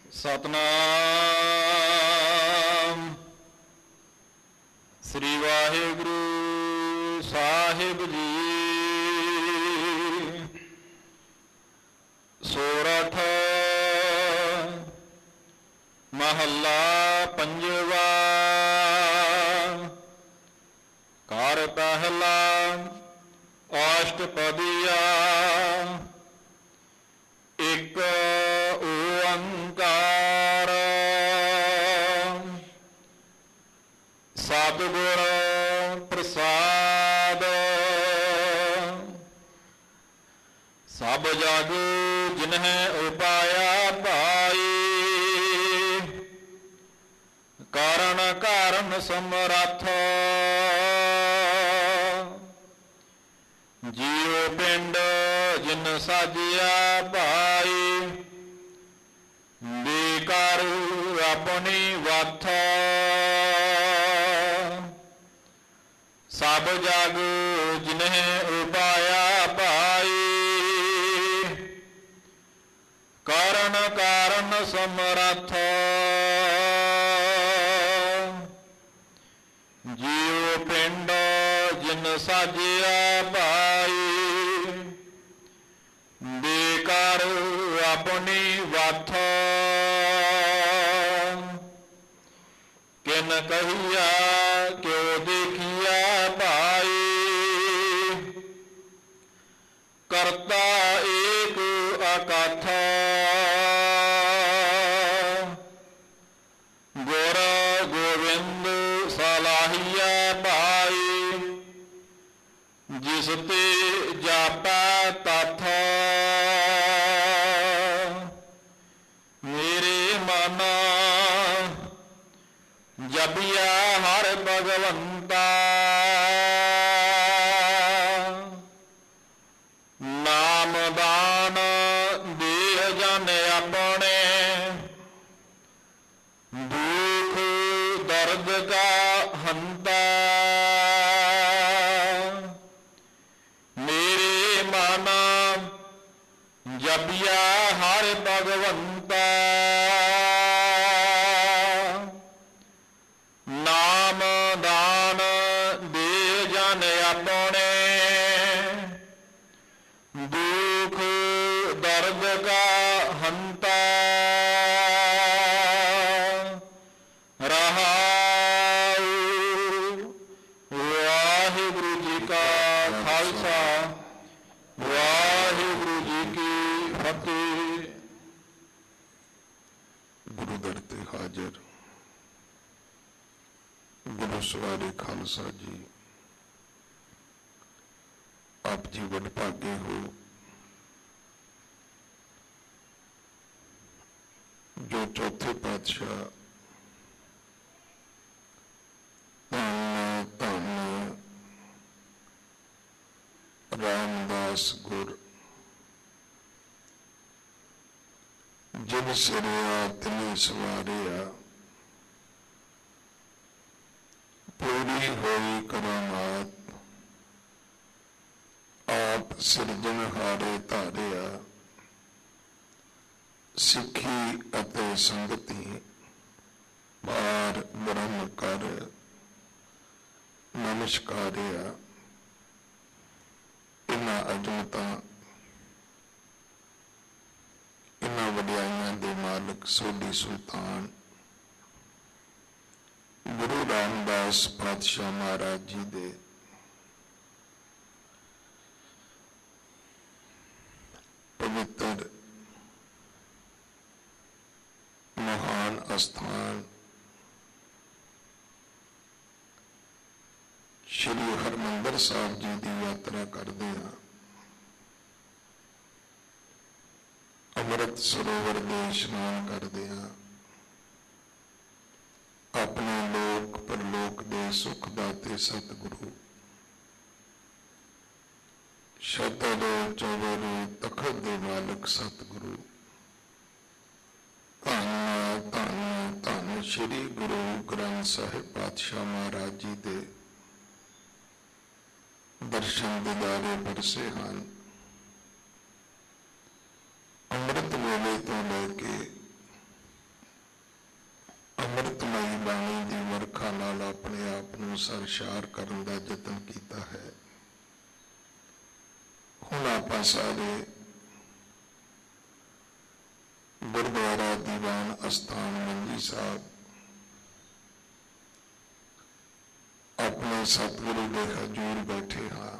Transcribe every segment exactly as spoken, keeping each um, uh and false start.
ਸਤਨਾਮ ਸ੍ਰੀ ਵਾਹਿਗੁਰੂ ਸਾਹਿਬ ਜੀ। ਸੋਰਠ ਮਹੱਲਾ ਪੰਜਵਾ। ਘਰ ਪਹਿਲਾ ਅਸ਼ਟਪਦੀਆ। ਇੱਕ ਓੰਕਾਰ ਸਤਿਗੁਰ ਪ੍ਰਸਾਦ। ਸਭ ਜਗ ਜਿਨਹਿ ਉਪਾਇਆ ਭਾਈ, ਕਾਰਨ ਕਾਰਨ ਸਮਰੱਥ। ਜੀਉ ਪਿੰਡ ਜਿਨ ਸਾਜਿਆ ਭਾਈ, ਬੇਕਾਰੂ ਆਪਣੀ ਵੱਥ। ਸਭ ਜਗ ਜਿਨਹਿ ਉਪਾਇਆ ਭਾਈ, ਕਾਰਨ ਕਾਰਨ ਸਮਰੱਥ। ਜੀਉ ਪਿੰਡ ਜਿਨ ਸਾਜਿਆ ਭਾਈ, ਬੇਕਾਰੂ ਆਪਣੀ ਵੱਥ। ਕਿਨ ਕਹੀਆ ਕਿਉ ਦੇਖੀਆ ਭਾਈ, ਕਰਤਾ ਏਕ ਅਕਥ। ਗੁਰ ਗੋਬਿੰਦ ਸਲਾਹੀਆ ਭਾਈ, ਜਿਸ ਤੇ ਜਾਪੈ ਤਥ। ਮੇਰੇ ਮਨ ਜਪਿਆ ਹਰ ਭਗਵੰਤਾ, ਨਾਮ ਦਾਨ ਦੇਹ ਜਨ ਆਪਣੇ। ਦੁਖ ਦਰਦ ਕਾ ਹੰਤਾ, ਮੇਰੇ ਮਨ ਜਪਿਆ ਹਰ ਭਗਵੰਤਾ। ਨਾਮ ਦਾਨ ਦੇ ਜਨ ਆਪਣੇ, ਦੁਖ ਦਰਦ ਕਾ ਹੰਤਾ। ਰਹਾਉ। ਵਾਹਿਗੁਰੂ ਜੀ ਕਾ ਖਾਲਸਾ, ਵਾਹਿਗੁਰੂ ਜੀ ਕੀ ਫਤਿਹ। ਗੁਰੂ ਦਰ ਤੇ ਹਾਜ਼ਰ ਗੁਰੂ ਸਵਾਰੇ ਖਾਲਸਾ ਜੀ, ਆਪ ਜੀ ਵਡਭਾਗੇ ਹੋ ਜੋ ਚੌਥੇ ਪਾਤਸ਼ਾਹ ਧੰਨ ਧੰਨ ਰਾਮਦਾਸ ਗੁਰ, ਜਿਨ ਸਿਰਿਆ ਤਿਨਿ ਸਵਾਰਿਆ। ਪੂਰੀ ਹੋਈ ਕਰਾਮਾਤ ਆਪ ਸਿਰਜਣਹਾਰੇ ਧਾਰਿਆ। ਸਿੱਖੀ ਅਤੇ ਸੰਗਤੀ ਬਾਰ ਬ੍ਰਹਮ ਕਰ ਨਮਸਕਾਰਿਆ। ਇਹਨਾਂ ਅਜਮਤਾਂ ਇਹਨਾਂ ਵਡਿਆਈਆਂ ਦੇ ਮਾਲਕ ਸੋਢੀ ਸੁਲਤਾਨ ਗੁਰੂ ਰਾਮਦਾਸ ਪਾਤਸ਼ਾਹ ਮਹਾਰਾਜ ਜੀ ਦੇ ਪਵਿੱਤਰ ਮਹਾਨ ਅਸਥਾਨ ਸ਼੍ਰੀ ਹਰਿਮੰਦਰ ਸਾਹਿਬ ਜੀ ਦੀ ਯਾਤਰਾ ਕਰਦੇ ਹਾਂ। ਅੰਮ੍ਰਿਤ ਸਰੋਵਰ ਦੇ ਇਸ਼ਨਾਨ ਕਰਦੇ ਹਾਂ। ਆਪਣੇ ਲੋਕ ਪਰਲੋਕ ਦੇ ਸੁਖ ਦਾਤੇ ਸਤਿਗੁਰੂ ਸ਼ਬਦ ਚੌਵਰ ਤਖਤ ਦੇ ਮਾਲਕ ਸਤਿਗੁਰੂ, ਧੰਨ ਧੰਨ ਧੰਨ ਸ਼੍ਰੀ ਗੁਰੂ ਗ੍ਰੰਥ ਸਾਹਿਬ ਪਾਤਸ਼ਾਹ ਮਹਾਰਾਜ ਜੀ ਦੇ ਦਰਸ਼ਨ ਦਿਦਾਰੇ ਬਰਸੇ ਹਨ। ਅੰਮ੍ਰਿਤ ਵੇਲੇ ਤੋਂ ਲੈ ਕੇ ਅੰਮ੍ਰਿਤਮਈ ਬਾਣੀ ਦੀ ਵਰਖਾ ਨਾਲ ਆਪਣੇ ਆਪ ਨੂੰ ਸਰਸ਼ਾਰ ਕਰਨ ਦਾ ਯਤਨ ਕੀਤਾ ਹੈ। ਹੁਣ ਆਪਾਂ ਸਾਰੇ ਗੁਰਦੁਆਰਾ ਦੀਵਾਨ ਅਸਥਾਨ ਮੰਜੀ ਸਾਹਿਬ ਆਪਣੇ ਸਤਿਗੁਰੂ ਦੇ ਹਜ਼ੂਰ ਬੈਠੇ ਹਾਂ।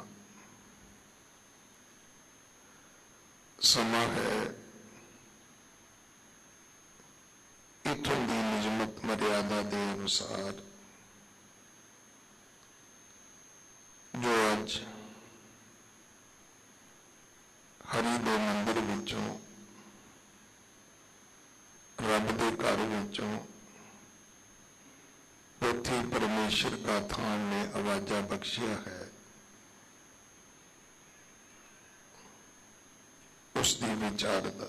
ਸਮਾਂ ਹੈ ਇੱਥੋਂ ਦੀ ਨਿਯਮਤ ਮਰਿਆਦਾ ਦੇ ਅਨੁਸਾਰ ਜੋ ਅੱਜ ਹਰੀ ਦੇ ਮੰਦਿਰ ਵਿੱਚੋਂ, ਰੱਬ ਦੇ ਘਰ ਵਿੱਚੋਂ ਪੋਥੀ ਪਰਮੇਸ਼ਰ ਦਾ ਥਾਨ ਨੇ ਆਵਾਜ਼ਾਂ ਬਖਸ਼ਿਆ ਹੈ, ਉਸ ਦੀ ਵਿਚਾਰਦਾ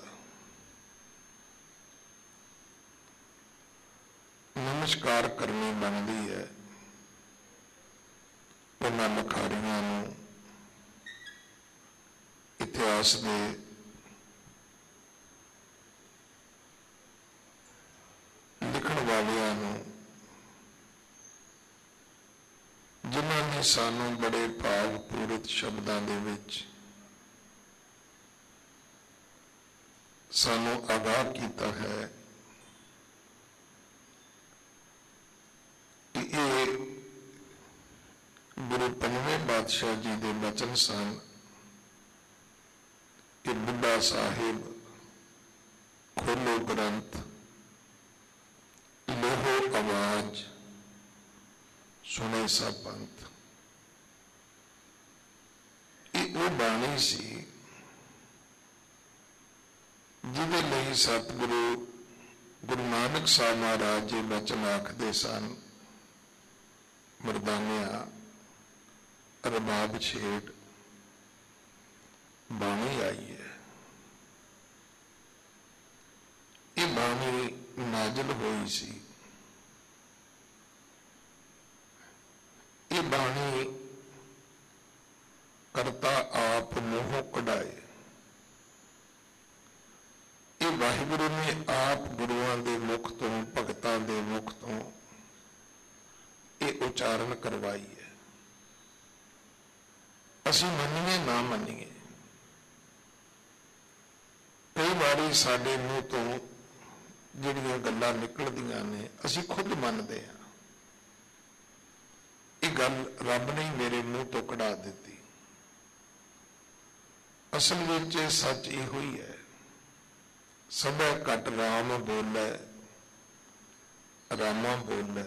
ਨਮਸਕਾਰ ਕਰਨੀ ਬਣਦੀ ਹੈ। ਉਹਨਾਂ ਲਿਖਾਰੀਆਂ ਨੂੰ, ਇਤਿਹਾਸ ਦੇ ਲਿਖਣ ਵਾਲਿਆਂ ਨੂੰ, ਜਿਨ੍ਹਾਂ ਨੇ ਸਾਨੂੰ ਬੜੇ ਭਾਵਪੂਰਤ ਸ਼ਬਦਾਂ ਦੇ ਵਿੱਚ ਸਾਨੂੰ ਆਗਾਹ ਕੀਤਾ ਹੈ ਕਿ ਇਹ ਗੁਰੂ ਪੰਜਵੇਂ ਪਾਤਸ਼ਾਹ ਜੀ ਦੇ ਬਚਨ ਸਨ ਕਿ ਬੁੱਢਾ ਸਾਹਿਬ ਖੋਲੋ ਗ੍ਰੰਥ, ਲੋਹੋ ਆਵਾਜ਼, ਸੁਣੇ ਸਭ ਪੰਥ। ਇਹ ਉਹ ਬਾਣੀ ਸੀ ਜਿਹਦੇ ਲਈ ਸਤਿਗੁਰੂ ਗੁਰੂ ਨਾਨਕ ਸਾਹਿਬ ਮਹਾਰਾਜ ਜੀ ਬਚਨ ਆਖਦੇ ਸਨ, ਮਰਦਾਨਿਆ ਰਬਾਬ ਛੇੜ, ਬਾਣੀ ਆਈ ਹੈ। ਇਹ ਬਾਣੀ ਨਾਜ਼ਲ ਹੋਈ ਸੀ। ਇਹ ਬਾਣੀ ਕਰਤਾ ਆਪ ਮੂੰਹੋਂ ਕਢਾਏ। ਇਹ ਵਾਹਿਗੁਰੂ ਨੇ ਆਪ ਗੁਰੂਆਂ ਦੇ ਮੁਖ ਤੋਂ, ਭਗਤਾਂ ਦੇ ਮੁਖ ਤੋਂ ਇਹ ਉਚਾਰਨ ਕਰਵਾਈ ਹੈ। ਅਸੀਂ ਮੰਨੀਏ ਨਾ ਮੰਨੀਏ, ਕਈ ਵਾਰੀ ਸਾਡੇ ਮੂੰਹ ਤੋਂ ਜਿਹੜੀਆਂ ਗੱਲਾਂ ਨਿਕਲਦੀਆਂ ਨੇ ਅਸੀਂ ਖੁਦ ਮੰਨਦੇ ਹਾਂ, ਇਹ ਗੱਲ ਰੱਬ ਨੇ ਮੇਰੇ ਮੂੰਹ ਤੋਂ ਕਢਾ ਦਿੱਤੀ। ਅਸਲ ਵਿੱਚ ਸੱਚ ਇਹੋ ਹੀ ਹੈ, ਸਭੈ ਘਟ ਰਾਮ ਬੋਲੇ, ਰਾਮਾ ਬੋਲੇ।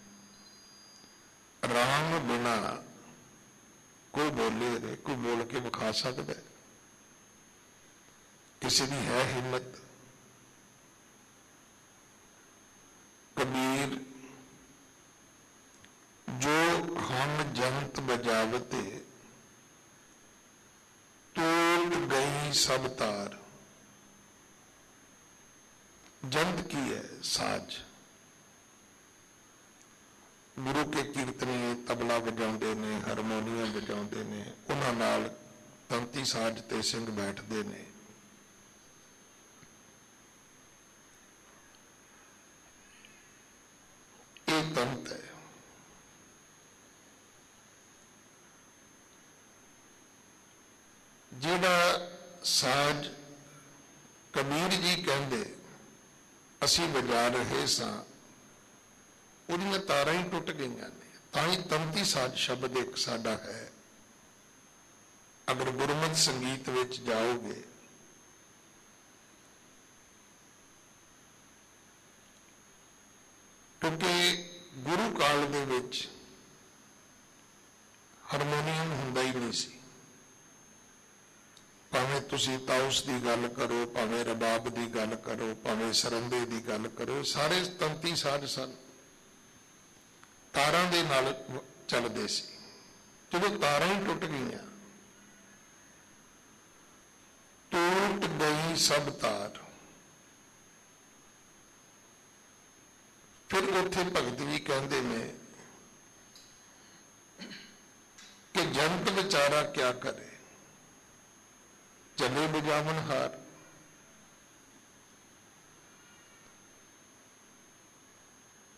ਰਾਮ ਬਿਨਾ ਕੋਈ ਬੋਲੇ ਨਹੀਂ, ਕੋਈ ਬੋਲ ਕੇ ਵਿਖਾ ਸਕਦਾ? ਕਿਸੇ ਦੀ ਹੈ ਹਿੰਮਤ? ਕਬੀਰ ਜੋ ਹਮ ਜੰਤ ਬਜਾਵਤੇ, ਤੋੜ ਗਈ ਸਭ ਤਾਰ। ਜੰਤ ਕੀ ਹੈ? ਸਾਜ। ਗੁਰੂ ਕੇ ਕੀਰਤਨੀਏ ਤਬਲਾ ਵਜਾਉਂਦੇ ਨੇ, ਹਾਰਮੋਨੀਅਮ ਵਜਾਉਂਦੇ ਨੇ, ਉਹਨਾਂ ਨਾਲ ਤੰਤੀ ਸਾਜ ਤੇ ਸਿੰਘ ਬੈਠਦੇ ਨੇ। ਇਹ ਤੰਤ ਹੈ। ਜਿਹੜਾ ਸਾਜ ਕਬੀਰ ਜੀ ਕਹਿੰਦੇ ਅਸੀਂ ਵਜਾ ਰਹੇ ਸਾਂ, ਉਹਦੀਆਂ ਤਾਰਾਂ ਹੀ ਟੁੱਟ ਗਈਆਂ ਨੇ। ਤਾਂ ਹੀ ਤੰਤੀ ਸਾਜ ਸ਼ਬਦ ਇੱਕ ਸਾਡਾ ਹੈ। ਅਗਰ ਗੁਰਮਤਿ ਸੰਗੀਤ ਵਿੱਚ ਜਾਓਗੇ, ਕਿਉਂਕਿ ਗੁਰੂ ਕਾਲ ਦੇ ਵਿੱਚ ਹਾਰਮੋਨੀਅਮ ਹੁੰਦਾ ਹੀ ਨਹੀਂ ਸੀ। ਭਾਵੇਂ ਤੁਸੀਂ ਤਾਉਸ ਦੀ ਗੱਲ ਕਰੋ, ਭਾਵੇਂ ਰਬਾਬ ਦੀ ਗੱਲ ਕਰੋ, ਭਾਵੇਂ ਸਰੰਦੇ ਦੀ ਗੱਲ ਕਰੋ, ਸਾਰੇ ਤੰਤੀ ਸਾਜ ਸਨ, ਤਾਰਾਂ ਦੇ ਨਾਲ ਚੱਲਦੇ ਸੀ। ਜਦੋਂ ਤਾਰਾਂ ਹੀ ਟੁੱਟ ਗਈਆਂ, ਟੁੱਟ ਗਈ ਸਭ ਤਾਰ, ਫਿਰ ਉੱਥੇ ਭਗਤ ਵੀ ਕਹਿੰਦੇ ਨੇ ਕਿ ਜੰਤ ਵਿਚਾਰਾ ਕਿਆ ਕਰੇ, ਚਲੇ ਬਜਾਵਨ ਹਾਰ।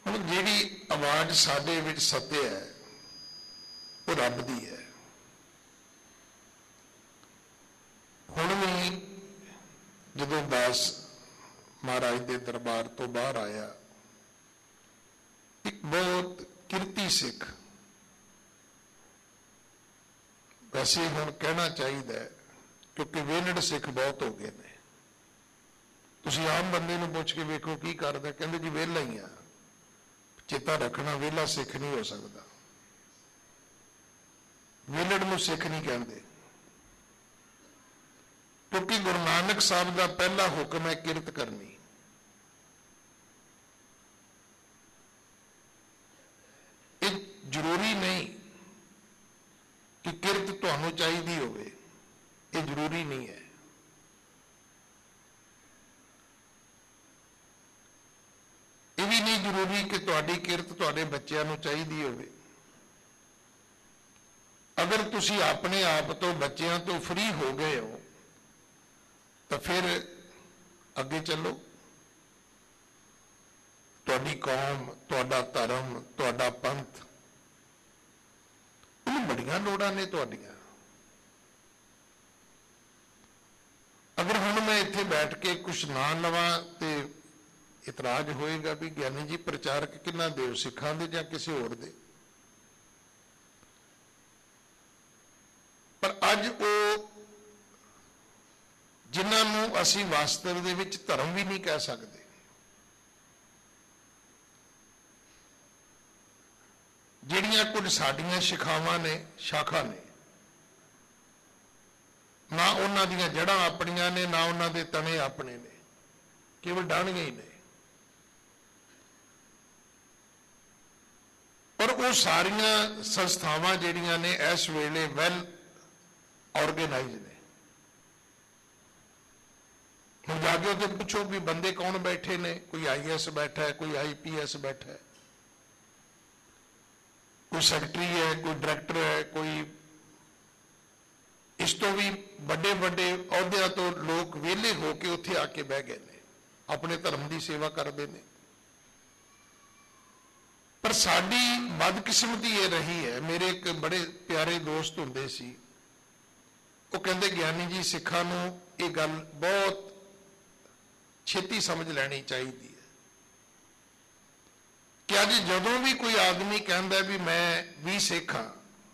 ਹੁਣ ਜਿਹੜੀ ਆਵਾਜ਼ ਸਾਡੇ ਵਿੱਚ ਸੱਤਿਆ ਹੈ ਉਹ ਰੱਬ ਦੀ ਹੈ। ਹੁਣ ਵੀ ਜਦੋਂ ਦਾਸ ਮਹਾਰਾਜ ਦੇ ਦਰਬਾਰ ਤੋਂ ਬਾਹਰ ਆਇਆ, ਇੱਕ ਬਹੁਤ ਕਿਰਤੀ ਸਿੱਖ, ਵੈਸੇ ਹੁਣ ਕਹਿਣਾ ਚਾਹੀਦਾ ਕਿਉਂਕਿ ਵਿਹਲੜ ਸਿੱਖ ਬਹੁਤ ਹੋ ਗਏ ਨੇ। ਤੁਸੀਂ ਆਮ ਬੰਦੇ ਨੂੰ ਪੁੱਛ ਕੇ ਵੇਖੋ ਕੀ ਕਰਦਾ, ਕਹਿੰਦੇ ਜੀ ਵਿਹਲਾ ਹੀ ਆ। ਚੇਤਾ ਰੱਖਣਾ, ਵਿਹਲਾ ਸਿੱਖ ਨਹੀਂ ਹੋ ਸਕਦਾ। ਵਿਹਲੜ ਨੂੰ ਸਿੱਖ ਨਹੀਂ ਕਹਿੰਦੇ, ਕਿਉਂਕਿ ਗੁਰੂ ਨਾਨਕ ਸਾਹਿਬ ਦਾ ਪਹਿਲਾ ਹੁਕਮ ਹੈ ਕਿਰਤ ਕਰਨੀ। ਇਹ ਜ਼ਰੂਰੀ ਨਹੀਂ ਕਿ ਕਿਰਤ ਤੁਹਾਨੂੰ ਚਾਹੀਦੀ ਹੋਵੇ, ਇਹ ਜ਼ਰੂਰੀ ਨਹੀਂ ਹੈ। ਇਹ ਵੀ ਨਹੀਂ ਜ਼ਰੂਰੀ ਕਿ ਤੁਹਾਡੀ ਕਿਰਤ ਤੁਹਾਡੇ ਬੱਚਿਆਂ ਨੂੰ ਚਾਹੀਦੀ ਹੋਵੇ। ਅਗਰ ਤੁਸੀਂ ਆਪਣੇ ਆਪ ਤੋਂ ਬੱਚਿਆਂ ਤੋਂ ਫ੍ਰੀ ਹੋ ਗਏ ਹੋ ਤਾਂ ਫਿਰ ਅੱਗੇ ਚੱਲੋ। ਤੁਹਾਡੀ ਕੌਮ, ਤੁਹਾਡਾ ਧਰਮ, ਤੁਹਾਡਾ ਪੰਥ, ਉਹਨੂੰ ਬੜੀਆਂ ਲੋੜਾਂ ਨੇ ਤੁਹਾਡੀਆਂ। ਅਗਰ ਹੁਣ ਮੈਂ ਇੱਥੇ ਬੈਠ ਕੇ ਕੁਛ ਨਾ ਲਵਾਂ ਤੇ ਇਤਰਾਜ਼ ਹੋਏਗਾ ਵੀ ਗਿਆਨੀ ਜੀ ਪ੍ਰਚਾਰਕ ਕਿੰਨਾ ਦੇਵ ਸਿੱਖਾਂ ਦੇ ਜਾਂ ਕਿਸੇ ਹੋਰ ਦੇ। ਪਰ ਅੱਜ ਉਹ ਜਿਨ੍ਹਾਂ ਨੂੰ ਅਸੀਂ ਵਾਸਤਵ ਦੇ ਵਿੱਚ ਧਰਮ ਵੀ ਨਹੀਂ ਕਹਿ ਸਕਦੇ, ਜਿਹੜੀਆਂ ਕੁਝ ਸਾਡੀਆਂ ਸ਼ਿਖਾਵਾਂ ਨੇ, ਸ਼ਾਖਾ ਨੇ, ਨਾ ਉਹਨਾਂ ਦੀਆਂ ਜੜ੍ਹਾਂ ਆਪਣੀਆਂ ਨੇ, ਨਾ ਉਹਨਾਂ ਦੇ ਤਣੇ ਆਪਣੇ ਨੇ, ਕੇਵਲ ਡਾਹਣੀਆਂ ਹੀ ਨੇ। ਪਰ ਉਹ ਸਾਰੀਆਂ ਸੰਸਥਾਵਾਂ ਜਿਹੜੀਆਂ ਨੇ ਇਸ ਵੇਲੇ ਵੈਲ ਆਰਗੇਨਾਈਜ਼ਡ ਨੇ। ਹੁਣ ਜਾ ਕੇ ਉੱਥੇ ਪੁੱਛੋ ਵੀ ਬੰਦੇ ਕੌਣ ਬੈਠੇ ਨੇ, ਕੋਈ ਆਈ ਏ ਐਸ ਬੈਠਾ ਹੈ, ਕੋਈ ਆਈ ਪੀ ਐਸ ਬੈਠਾ ਹੈ, ਕੋਈ ਸੈਕਟਰੀ ਹੈ, ਕੋਈ ਡਾਇਰੈਕਟਰ ਹੈ, ਕੋਈ ਇਸ ਤੋਂ ਵੀ ਵੱਡੇ ਵੱਡੇ ਅਹੁਦਿਆਂ ਤੋਂ ਲੋਕ ਵਿਹਲੇ ਹੋ ਕੇ ਉੱਥੇ ਆ ਕੇ ਬਹਿ ਗਏ ਨੇ, ਆਪਣੇ ਧਰਮ ਦੀ ਸੇਵਾ ਕਰਦੇ ਨੇ। ਪਰ ਸਾਡੀ ਬਦਕਿਸਮਤੀ ਇਹ ਰਹੀ ਹੈ, ਮੇਰੇ ਇੱਕ ਬੜੇ ਪਿਆਰੇ ਦੋਸਤ ਹੁੰਦੇ ਸੀ, ਉਹ ਕਹਿੰਦੇ ਗਿਆਨੀ ਜੀ ਸਿੱਖਾਂ ਨੂੰ ਇਹ ਗੱਲ ਬਹੁਤ ਛੇਤੀ ਸਮਝ ਲੈਣੀ ਚਾਹੀਦੀ ਹੈ ਕਿ ਅੱਜ ਜਦੋਂ ਵੀ ਕੋਈ ਆਦਮੀ ਕਹਿੰਦਾ ਵੀ ਮੈਂ ਵੀ ਸਿੱਖ ਹਾਂ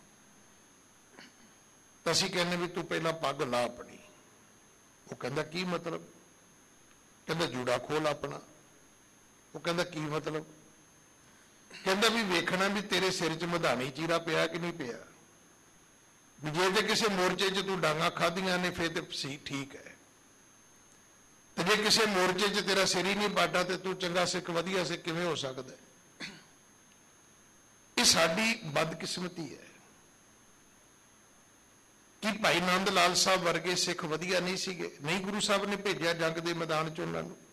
ਤਾਂ ਅਸੀਂ ਕਹਿੰਦੇ ਵੀ ਤੂੰ ਪਹਿਲਾਂ ਪੱਗ ਲਾ ਆਪਣੀ। ਉਹ ਕਹਿੰਦਾ ਕੀ ਮਤਲਬ? ਕਹਿੰਦਾ ਜੂੜਾ ਖੋਲ ਆਪਣਾ। ਉਹ ਕਹਿੰਦਾ ਕੀ ਮਤਲਬ? ਕਹਿੰਦਾ ਵੀ ਵੇਖਣਾ ਵੀ ਤੇਰੇ ਸਿਰ 'ਚ ਮਧਾਣੀ ਚੀਰਾ ਪਿਆ ਕਿ ਨਹੀਂ ਪਿਆ। ਵੀ ਜੇ ਤੇ ਕਿਸੇ ਮੋਰਚੇ 'ਚ ਤੂੰ ਡਾਂਗਾ ਖਾਧੀਆਂ ਨੇ ਫਿਰ ਤੇ ਸੀ ਠੀਕ ਹੈ, ਤੇ ਜੇ ਕਿਸੇ ਮੋਰਚੇ 'ਚ ਤੇਰਾ ਸਿਰ ਹੀ ਨਹੀਂ ਪਾਟਾ ਤੇ ਤੂੰ ਚੰਗਾ ਸਿੱਖ, ਵਧੀਆ ਸਿੱਖ ਕਿਵੇਂ ਹੋ ਸਕਦਾ? ਇਹ ਸਾਡੀ ਬਦਕਿਸਮਤੀ ਹੈ ਕਿ ਭਾਈ ਨੰਦ ਲਾਲ ਸਾਹਿਬ ਵਰਗੇ ਸਿੱਖ ਵਧੀਆ ਨਹੀਂ ਸੀਗੇ, ਨਹੀਂ ਗੁਰੂ ਸਾਹਿਬ ਨੇ ਭੇਜਿਆ ਜੰਗ ਦੇ ਮੈਦਾਨ 'ਚ ਉਹਨਾਂ ਨੂੰ।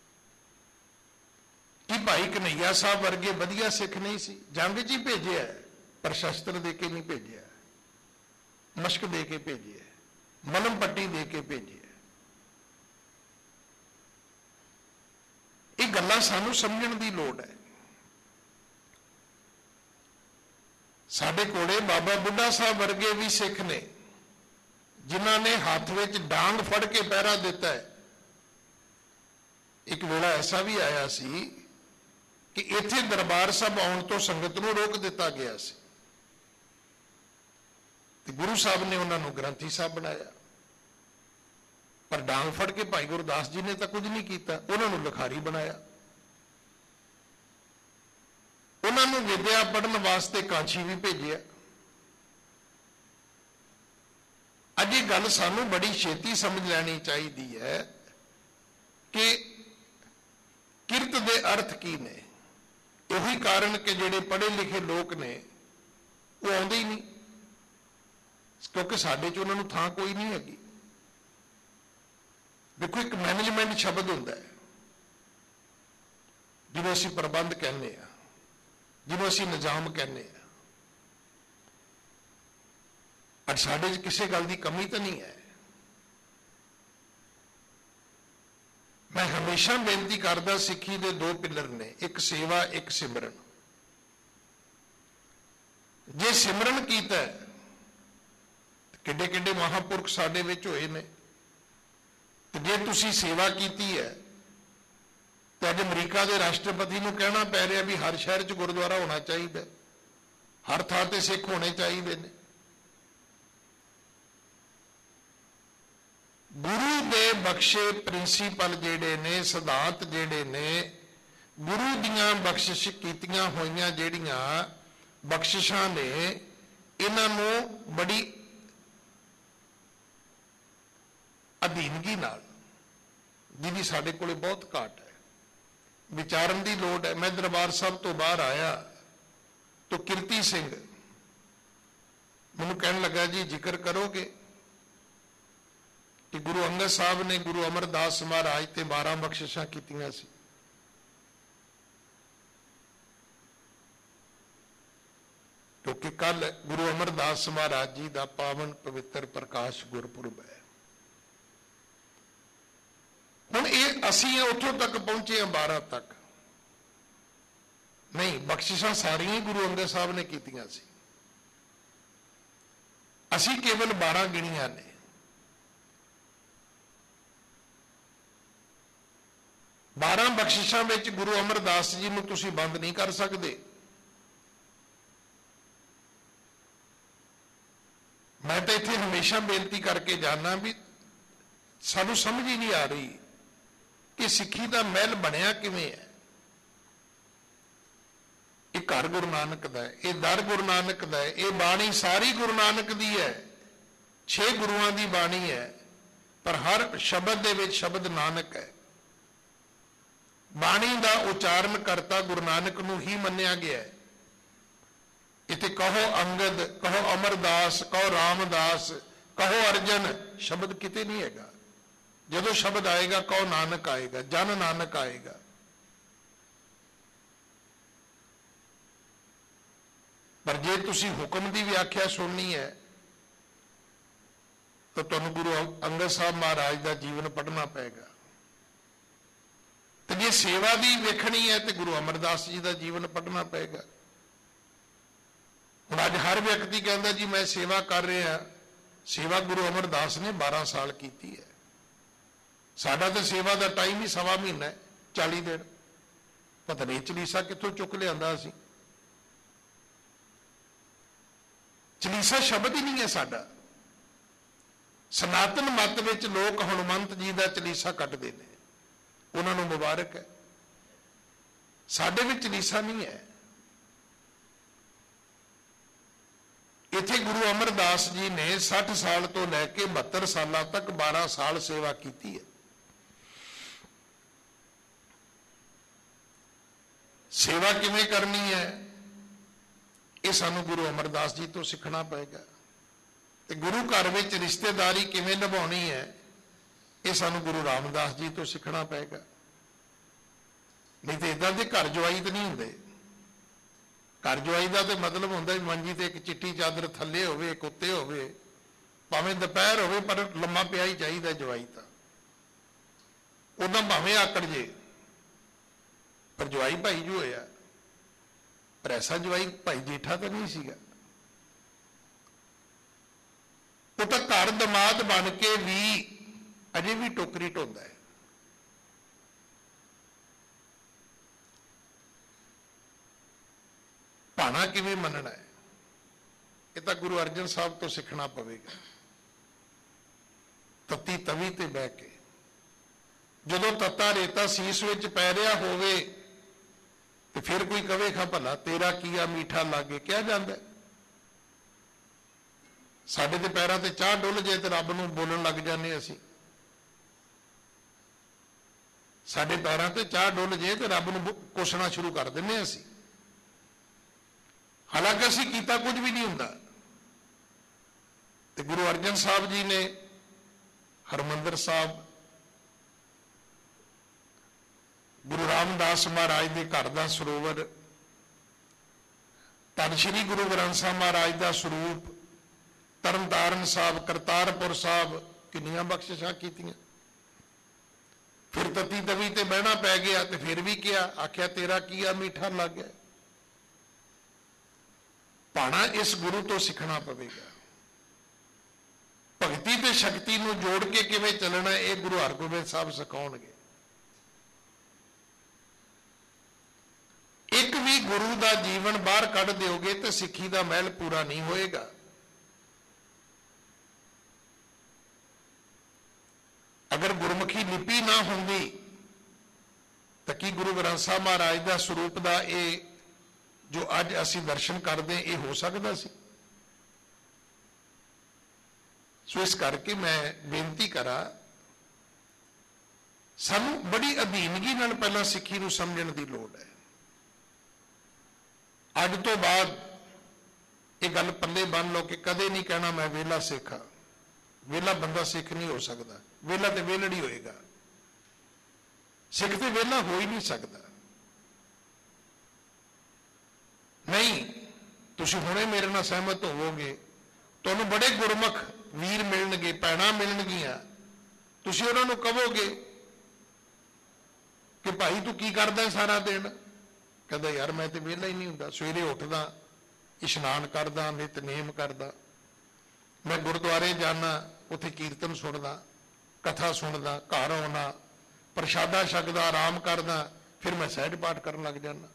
ਕਿ ਭਾਈ ਕਨਈਆ ਸਾਹਿਬ ਵਰਗੇ ਵਧੀਆ ਸਿੱਖ ਨਹੀਂ ਸੀ, ਜੰਗ 'ਚ ਹੀ ਭੇਜਿਆ, ਪਰ ਸ਼ਸਤਰ ਦੇ ਕੇ ਨਹੀਂ ਭੇਜਿਆ, ਮਸ਼ਕ ਦੇ ਕੇ ਭੇਜਿਆ, ਮਲਮ ਪੱਟੀ ਦੇ ਕੇ ਭੇਜਿਆ। ਇਹ ਗੱਲਾਂ ਸਾਨੂੰ ਸਮਝਣ ਦੀ ਲੋੜ ਹੈ। ਸਾਡੇ ਕੋਲੇ ਬਾਬਾ ਬੁੱਢਾ ਸਾਹਿਬ ਵਰਗੇ ਵੀ ਸਿੱਖ ਨੇ ਜਿਨ੍ਹਾਂ ਨੇ ਹੱਥ ਵਿੱਚ ਡਾਂਗ ਫੜ ਕੇ ਪਹਿਰਾ ਦਿੱਤਾ ਹੈ। ਇੱਕ ਵੇਲਾ ਐਸਾ ਵੀ ਆਇਆ ਸੀ ਕਿ ਇੱਥੇ ਦਰਬਾਰ ਸਾਹਿਬ ਆਉਣ ਤੋਂ ਸੰਗਤ ਨੂੰ ਰੋਕ ਦਿੱਤਾ ਗਿਆ ਸੀ ਤੇ ਗੁਰੂ ਸਾਹਿਬ ਨੇ ਉਹਨਾਂ ਨੂੰ ਗ੍ਰੰਥੀ ਸਾਹਿਬ ਬਣਾਇਆ। ਪਰ ਡਾਂਗ ਫੜ ਕੇ ਭਾਈ ਗੁਰਦਾਸ ਜੀ ਨੇ ਤਾਂ ਕੁਝ ਨਹੀਂ ਕੀਤਾ, ਉਹਨਾਂ ਨੂੰ ਲਿਖਾਰੀ ਬਣਾਇਆ। ਉਹਨਾਂ ਨੂੰ ਵਿਦਿਆ ਪੜ੍ਹਨ ਵਾਸਤੇ ਕਾਂਚੀ ਵੀ ਭੇਜਿਆ। ਅੱਜ ਇਹ ਗੱਲ ਸਾਨੂੰ ਬੜੀ ਛੇਤੀ ਸਮਝ ਲੈਣੀ ਚਾਹੀਦੀ ਹੈ ਕਿ ਕਿਰਤ ਦੇ ਅਰਥ ਕੀ ਨੇ। ਉਹੀ ਕਾਰਨ ਕਿ ਜਿਹੜੇ ਪੜ੍ਹੇ ਲਿਖੇ ਲੋਕ ਨੇ ਉਹ ਆਉਂਦੇ ਹੀ ਨਹੀਂ, ਕਿਉਂਕਿ ਸਾਡੇ 'ਚ ਉਹਨਾਂ ਨੂੰ ਥਾਂ ਕੋਈ ਨਹੀਂ ਹੈਗੀ। ਦੇਖੋ, ਇੱਕ ਮੈਨੇਜਮੈਂਟ ਸ਼ਬਦ ਹੁੰਦਾ ਹੈ ਜਿਹਨੂੰ ਅਸੀਂ ਪ੍ਰਬੰਧ ਕਹਿੰਦੇ ਹਾਂ, ਜਿਹਨੂੰ ਅਸੀਂ ਨਿਜ਼ਾਮ ਕਹਿੰਦੇ ਹਾਂ। ਅੱਜ ਸਾਡੇ 'ਚ ਕਿਸੇ ਗੱਲ ਦੀ ਕਮੀ ਤਾਂ ਨਹੀਂ ਹੈ। ਮੈਂ ਹਮੇਸ਼ਾ ਬੇਨਤੀ ਕਰਦਾ, ਸਿੱਖੀ ਦੇ ਦੋ ਪਿੱਲਰ ਨੇ, ਇੱਕ ਸੇਵਾ, ਇੱਕ ਸਿਮਰਨ। ਜੇ ਸਿਮਰਨ ਕੀਤਾ ਕਿੱਡੇ ਕਿੱਡੇ ਮਹਾਂਪੁਰਖ ਸਾਡੇ ਵਿੱਚ ਹੋਏ ਨੇ, ਤੇ ਜੇ ਤੁਸੀਂ ਸੇਵਾ ਕੀਤੀ ਹੈ ਤੇ ਅੱਜ ਅਮਰੀਕਾ ਦੇ ਰਾਸ਼ਟਰਪਤੀ ਨੂੰ ਕਹਿਣਾ ਪੈ ਰਿਹਾ ਵੀ ਹਰ ਸ਼ਹਿਰ 'ਚ ਗੁਰਦੁਆਰਾ ਹੋਣਾ ਚਾਹੀਦਾ, ਹਰ ਥਾਂ ਤੇ ਸਿੱਖ ਹੋਣੇ ਚਾਹੀਦੇ ਨੇ। ਗੁਰੂ ਦੇ ਬਖਸ਼ੇ ਪ੍ਰਿੰਸੀਪਲ ਜਿਹੜੇ ਨੇ, ਸਿਧਾਂਤ ਜਿਹੜੇ ਨੇ, ਗੁਰੂ ਦੀਆਂ ਬਖਸ਼ਿਸ਼ ਕੀਤੀਆਂ ਹੋਈਆਂ ਜਿਹੜੀਆਂ ਬਖਸ਼ਿਸ਼ਾਂ ਨੇ, ਇਹਨਾਂ ਨੂੰ ਬੜੀ ਅਧੀਨਗੀ ਨਾਲ, ਜਿਹਦੀ ਸਾਡੇ ਕੋਲੇ ਬਹੁਤ ਘਾਟ ਹੈ, ਵਿਚਾਰਨ ਦੀ ਲੋੜ ਹੈ। ਮੈਂ ਦਰਬਾਰ ਸਾਹਿਬ ਤੋਂ ਬਾਹਰ ਆਇਆ ਤਾਂ ਕਿਰਤੀ ਸਿੰਘ ਮੈਨੂੰ ਕਹਿਣ ਲੱਗਾ, ਜੀ ਜ਼ਿਕਰ ਕਰੋਗੇ ਕਿ ਗੁਰੂ ਅੰਗਦ ਸਾਹਿਬ ਨੇ ਗੁਰੂ ਅਮਰਦਾਸ ਮਹਾਰਾਜ ਤੇ ਬਾਰਾਂ ਬਖਸ਼ਿਸ਼ਾਂ ਕੀਤੀਆਂ ਸੀ। ਕਿਉਂਕਿ ਕੱਲ ਗੁਰੂ ਅਮਰਦਾਸ ਮਹਾਰਾਜ ਜੀ ਦਾ ਪਾਵਨ ਪਵਿੱਤਰ ਪ੍ਰਕਾਸ਼ ਗੁਰਪੁਰਬ ਹੈ। ਹੁਣ ਇਹ ਅਸੀਂ ਉੱਥੋਂ ਤੱਕ ਪਹੁੰਚੇ ਹਾਂ, ਬਾਰਾਂ ਤੱਕ ਨਹੀਂ, ਬਖਸ਼ਿਸ਼ਾਂ ਸਾਰੀਆਂ ਹੀ ਗੁਰੂ ਅੰਗਦ ਸਾਹਿਬ ਨੇ ਕੀਤੀਆਂ ਸੀ, ਅਸੀਂ ਕੇਵਲ ਬਾਰਾਂ ਗਿਣੀਆਂ ਨੇ। ਬਾਰਾਂ ਬਖਸ਼ਿਸ਼ਾਂ ਵਿੱਚ ਗੁਰੂ ਅਮਰਦਾਸ ਜੀ ਨੂੰ ਤੁਸੀਂ ਬੰਦ ਨਹੀਂ ਕਰ ਸਕਦੇ। ਮੈਂ ਤਾਂ ਇੱਥੇ ਹਮੇਸ਼ਾ ਬੇਨਤੀ ਕਰਕੇ ਜਾਣਾ ਵੀ ਸਾਨੂੰ ਸਮਝ ਹੀ ਨਹੀਂ ਆ ਰਹੀ ਕਿ ਸਿੱਖੀ ਦਾ ਮਹਿਲ ਬਣਿਆ ਕਿਵੇਂ ਹੈ। ਇਹ ਘਰ ਗੁਰੂ ਨਾਨਕ ਦਾ ਹੈ, ਇਹ ਦਰ ਗੁਰੂ ਨਾਨਕ ਦਾ ਹੈ, ਇਹ ਬਾਣੀ ਸਾਰੀ ਗੁਰੂ ਨਾਨਕ ਦੀ ਹੈ, ਛੇ ਗੁਰੂਆਂ ਦੀ ਬਾਣੀ ਹੈ, ਪਰ ਹਰ ਸ਼ਬਦ ਦੇ ਵਿੱਚ ਸ਼ਬਦ ਨਾਨਕ ਹੈ। ਬਾਣੀ ਦਾ ਉਚਾਰਨ ਕਰਤਾ ਗੁਰੂ ਨਾਨਕ ਨੂੰ ਹੀ ਮੰਨਿਆ ਗਿਆ ਹੈ। ਇੱਥੇ ਕਹੋ ਅੰਗਦ, ਕਹੋ ਅਮਰਦਾਸ, ਕਹੋ ਰਾਮਦਾਸ, ਕਹੋ ਅਰਜਨ, ਸ਼ਬਦ ਕਿਤੇ ਨਹੀਂ ਹੈਗਾ। ਜਦੋਂ ਸ਼ਬਦ ਆਏਗਾ ਕਹੋ ਨਾਨਕ ਆਏਗਾ, ਜਨ ਨਾਨਕ ਆਏਗਾ। ਪਰ ਜੇ ਤੁਸੀਂ ਹੁਕਮ ਦੀ ਵਿਆਖਿਆ ਸੁਣਨੀ ਹੈ ਤਾਂ ਤੁਹਾਨੂੰ ਗੁਰੂ ਅੰਗਦ ਸਾਹਿਬ ਮਹਾਰਾਜ ਦਾ ਜੀਵਨ ਪੜ੍ਹਨਾ ਪਏਗਾ, ਤੇ ਜੇ ਸੇਵਾ ਦੀ ਵੇਖਣੀ ਹੈ ਤੇ ਗੁਰੂ ਅਮਰਦਾਸ ਜੀ ਦਾ ਜੀਵਨ ਪੜ੍ਹਨਾ ਪਏਗਾ। ਹੁਣ ਅੱਜ ਹਰ ਵਿਅਕਤੀ ਕਹਿੰਦਾ ਜੀ ਮੈਂ ਸੇਵਾ ਕਰ ਰਿਹਾ, ਸੇਵਾ ਗੁਰੂ ਅਮਰਦਾਸ ਨੇ ਬਾਰਾਂ ਸਾਲ ਕੀਤੀ ਹੈ। ਸਾਡਾ ਤਾਂ ਸੇਵਾ ਦਾ ਟਾਈਮ ਹੀ ਸਵਾ ਮਹੀਨਾ ਹੈ, ਚਾਲੀ ਦਿਨ। ਪਤਾ ਨਹੀਂ ਚਲੀਸਾ ਕਿੱਥੋਂ ਚੁੱਕ ਲਿਆਂਦਾ ਅਸੀਂ। ਚਲੀਸਾ ਸ਼ਬਦ ਹੀ ਨਹੀਂ ਹੈ ਸਾਡਾ। ਸਨਾਤਨ ਮੱਤ ਵਿੱਚ ਲੋਕ ਹਨੂਮੰਤ ਜੀ ਦਾ ਚਲੀਸਾ ਕੱਢਦੇ ਨੇ, ਉਹਨਾਂ ਨੂੰ ਮੁਬਾਰਕ ਹੈ। ਸਾਡੇ ਵਿੱਚ ਚਲੀਸਾ ਨਹੀਂ ਹੈ। ਇੱਥੇ ਗੁਰੂ ਅਮਰਦਾਸ ਜੀ ਨੇ ਸੱਠ ਸਾਲ ਤੋਂ ਲੈ ਕੇ ਬਹੱਤਰ ਸਾਲਾਂ ਤੱਕ ਬਾਰਾਂ ਸਾਲ ਸੇਵਾ ਕੀਤੀ ਹੈ। ਸੇਵਾ ਕਿਵੇਂ ਕਰਨੀ ਹੈ ਇਹ ਸਾਨੂੰ ਗੁਰੂ ਅਮਰਦਾਸ ਜੀ ਤੋਂ ਸਿੱਖਣਾ ਪਏਗਾ, ਤੇ ਗੁਰੂ ਘਰ ਵਿੱਚ ਰਿਸ਼ਤੇਦਾਰੀ ਕਿਵੇਂ ਨਿਭਾਉਣੀ ਹੈ ਇਹ ਸਾਨੂੰ ਗੁਰੂ ਰਾਮਦਾਸ ਜੀ ਤੋਂ ਸਿੱਖਣਾ ਪਏਗਾ। ਨਹੀਂ ਤੇ ਇਦਾਂ ਦੇ ਘਰ ਜਵਾਈ ਤਾਂ ਨਹੀਂ ਹੁੰਦੇ। ਘਰ ਜਵਾਈ ਦਾ ਤੇ ਮਤਲਬ ਹੁੰਦਾ ਵੀ ਮੰਜੀ ਤੇ ਇੱਕ ਚਿੱਟੀ ਚਾਦਰ ਥੱਲੇ ਹੋਵੇ, ਇੱਕ ਉੱਤੇ ਹੋਵੇ, ਭਾਵੇਂ ਦੁਪਹਿਰ ਹੋਵੇ ਪਰ ਲੰਮਾ ਪਿਆ ਹੀ ਚਾਹੀਦਾ ਜਵਾਈ ਤਾਂ। ਉਦਾਂ ਭਾਵੇਂ ਆਕੜ ਜੇ, ਪਰ ਜਵਾਈ ਭਾਈ ਜੋ ਹੋਇਆ, ਪਰ ਐਸਾ ਜਵਾਈ ਭਾਈ ਜੇਠਾ ਤਾਂ ਨਹੀਂ ਸੀਗਾ। ਉਹ ਤਾਂ ਘਰ ਦਮਾਦ ਬਣ ਕੇ ਵੀ ਅਜੇ ਵੀ ਟੋਕਰੀ ਢੋਂਦਾ ਹੈ। ਭਾਣਾ ਕਿਵੇਂ ਮੰਨਣਾ ਹੈ ਇਹ ਤਾਂ ਗੁਰੂ ਅਰਜਨ ਸਾਹਿਬ ਤੋਂ ਸਿੱਖਣਾ ਪਵੇਗਾ। ਤੱਤੀ ਤਵੀ ਤੇ ਬਹਿ ਕੇ, ਜਦੋਂ ਤੱਤਾ ਰੇਤਾ ਸੀਸ ਵਿੱਚ ਪੈ ਰਿਹਾ ਹੋਵੇ ਤੇ ਫਿਰ ਕੋਈ ਕਵੇ ਖਾ ਭਲਾ ਤੇਰਾ ਕੀਆ ਮੀਠਾ ਲਾਗੇ, ਕਿਹਾ ਜਾਂਦਾ। ਸਾਡੇ ਤੇ ਪੈਰਾਂ ਤੇ ਚਾਹ ਡੁੱਲ ਜੇ ਤੇ ਰੱਬ ਨੂੰ ਬੋਲਣ ਲੱਗ ਜਾਂਦੇ ਅਸੀਂ। ਸਾਡੇ ਪੈਰਾਂ ਤੇ ਚਾਹ ਡੁੱਲ ਜੇ ਤੇ ਰੱਬ ਨੂੰ ਕੋਸ਼ਣਾ ਸ਼ੁਰੂ ਕਰ ਦਿੰਦੇ ਅਸੀਂ, ਹਾਲਾਂਕਿ ਅਸੀਂ ਕੀਤਾ ਕੁਝ ਵੀ ਨਹੀਂ ਹੁੰਦਾ। ਤੇ ਗੁਰੂ ਅਰਜਨ ਸਾਹਿਬ ਜੀ ਨੇ ਹਰਮੰਦਰ ਸਾਹਿਬ, ਗੁਰੂ ਰਾਮਦਾਸ ਮਹਾਰਾਜ ਦੇ ਘਰ ਦਾ ਸਰੋਵਰ, ਧੰਨ ਸ਼੍ਰੀ ਗੁਰੂ ਗ੍ਰੰਥ ਸਾਹਿਬ ਮਹਾਰਾਜ ਦਾ ਸਰੂਪ, ਤਰਨਤਾਰਨ ਸਾਹਿਬ, ਕਰਤਾਰਪੁਰ ਸਾਹਿਬ, ਕਿੰਨੀਆਂ ਬਖਸ਼ਿਸ਼ਾਂ ਕੀਤੀਆਂ। ਫਿਰ ਤਤੀ ਤਵੀ ਤੇ ਬਹਿਣਾ ਪੈ ਗਿਆ ਤੇ ਫਿਰ ਵੀ ਕਿਹਾ, ਆਖਿਆ ਤੇਰਾ ਕੀ ਆ ਮੀਠਾ ਲੱਗ ਗਿਆ। ਭਾਣਾ ਇਸ ਗੁਰੂ ਤੋਂ ਸਿੱਖਣਾ ਪਵੇਗਾ। ਭਗਤੀ ਤੇ ਸ਼ਕਤੀ ਨੂੰ ਜੋੜ ਕੇ ਕਿਵੇਂ ਚੱਲਣਾ, ਇਹ ਗੁਰੂ ਹਰਗੋਬਿੰਦ ਸਾਹਿਬ ਸਿਖਾਉਣਗੇ। ਇੱਕ ਵੀ ਗੁਰੂ ਦਾ ਜੀਵਨ ਬਾਹਰ ਕੱਢ ਦਿਓਗੇ ਤੇ ਸਿੱਖੀ ਦਾ ਮਹਿਲ ਪੂਰਾ ਨਹੀਂ ਹੋਏਗਾ। ਅਗਰ ਗੁਰਮੁਖੀ ਲਿਪੀ ਨਾ ਹੁੰਦੀ ਤਾਂ ਕੀ ਗੁਰੂ ਗ੍ਰੰਥ ਸਾਹਿਬ ਮਹਾਰਾਜ ਦਾ ਸਰੂਪ ਦਾ ਇਹ ਜੋ ਅੱਜ ਅਸੀਂ ਦਰਸ਼ਨ ਕਰਦੇ ਇਹ ਹੋ ਸਕਦਾ ਸੀ? ਸੋ ਇਸ ਕਰਕੇ ਮੈਂ ਬੇਨਤੀ ਕਰਾਂ, ਸਾਨੂੰ ਬੜੀ ਅਧੀਨਗੀ ਨਾਲ ਪਹਿਲਾਂ ਸਿੱਖੀ ਨੂੰ ਸਮਝਣ ਦੀ ਲੋੜ ਹੈ। ਅੱਜ ਤੋਂ ਬਾਅਦ ਇਹ ਗੱਲ ਪੱਲੇ ਬੰਨ ਲਓ ਕਿ ਕਦੇ ਨਹੀਂ ਕਹਿਣਾ ਮੈਂ ਵਿਹਲਾ ਸਿੱਖ ਹਾਂ। ਵਿਹਲਾ ਬੰਦਾ ਸਿੱਖ ਨਹੀਂ ਹੋ ਸਕਦਾ, ਵਿਹਲਾ ਤੇ ਵਿਹਲੜੀ ਹੋਏਗਾ, ਸਿੱਖ ਤੇ ਵਿਹਲਾ ਹੋ ਹੀ ਨਹੀਂ ਸਕਦਾ। ਨਹੀਂ, ਤੁਸੀਂ ਹੁਣੇ ਮੇਰੇ ਨਾਲ ਸਹਿਮਤ ਹੋਵੋਗੇ, ਤੁਹਾਨੂੰ ਬੜੇ ਗੁਰਮੁਖ ਵੀਰ ਮਿਲਣਗੇ, ਭੈਣਾਂ ਮਿਲਣਗੀਆਂ, ਤੁਸੀਂ ਉਹਨਾਂ ਨੂੰ ਕਹੋਗੇ ਕਿ ਭਾਈ ਤੂੰ ਕੀ ਕਰਦਾ ਸਾਰਾ ਦਿਨ? ਕਹਿੰਦਾ ਯਾਰ ਮੈਂ ਤੇ ਵਿਹਲਾ ਹੀ ਨਹੀਂ ਹੁੰਦਾ, ਸਵੇਰੇ ਉੱਠਦਾ, ਇਸ਼ਨਾਨ ਕਰਦਾ, ਨਿਤਨੇਮ ਕਰਦਾ, ਮੈਂ ਗੁਰਦੁਆਰੇ ਜਾਣਾ, ਉੱਥੇ ਕੀਰਤਨ ਸੁਣਦਾ, ਕਥਾ ਸੁਣਦਾ, ਘਰ ਆਉਣਾ, ਪ੍ਰਸ਼ਾਦਾ ਛਕਦਾ, ਆਰਾਮ ਕਰਦਾ, ਫਿਰ ਮੈਂ ਸਹਿਜ ਪਾਠ ਕਰਨ ਲੱਗ ਜਾਂਦਾ,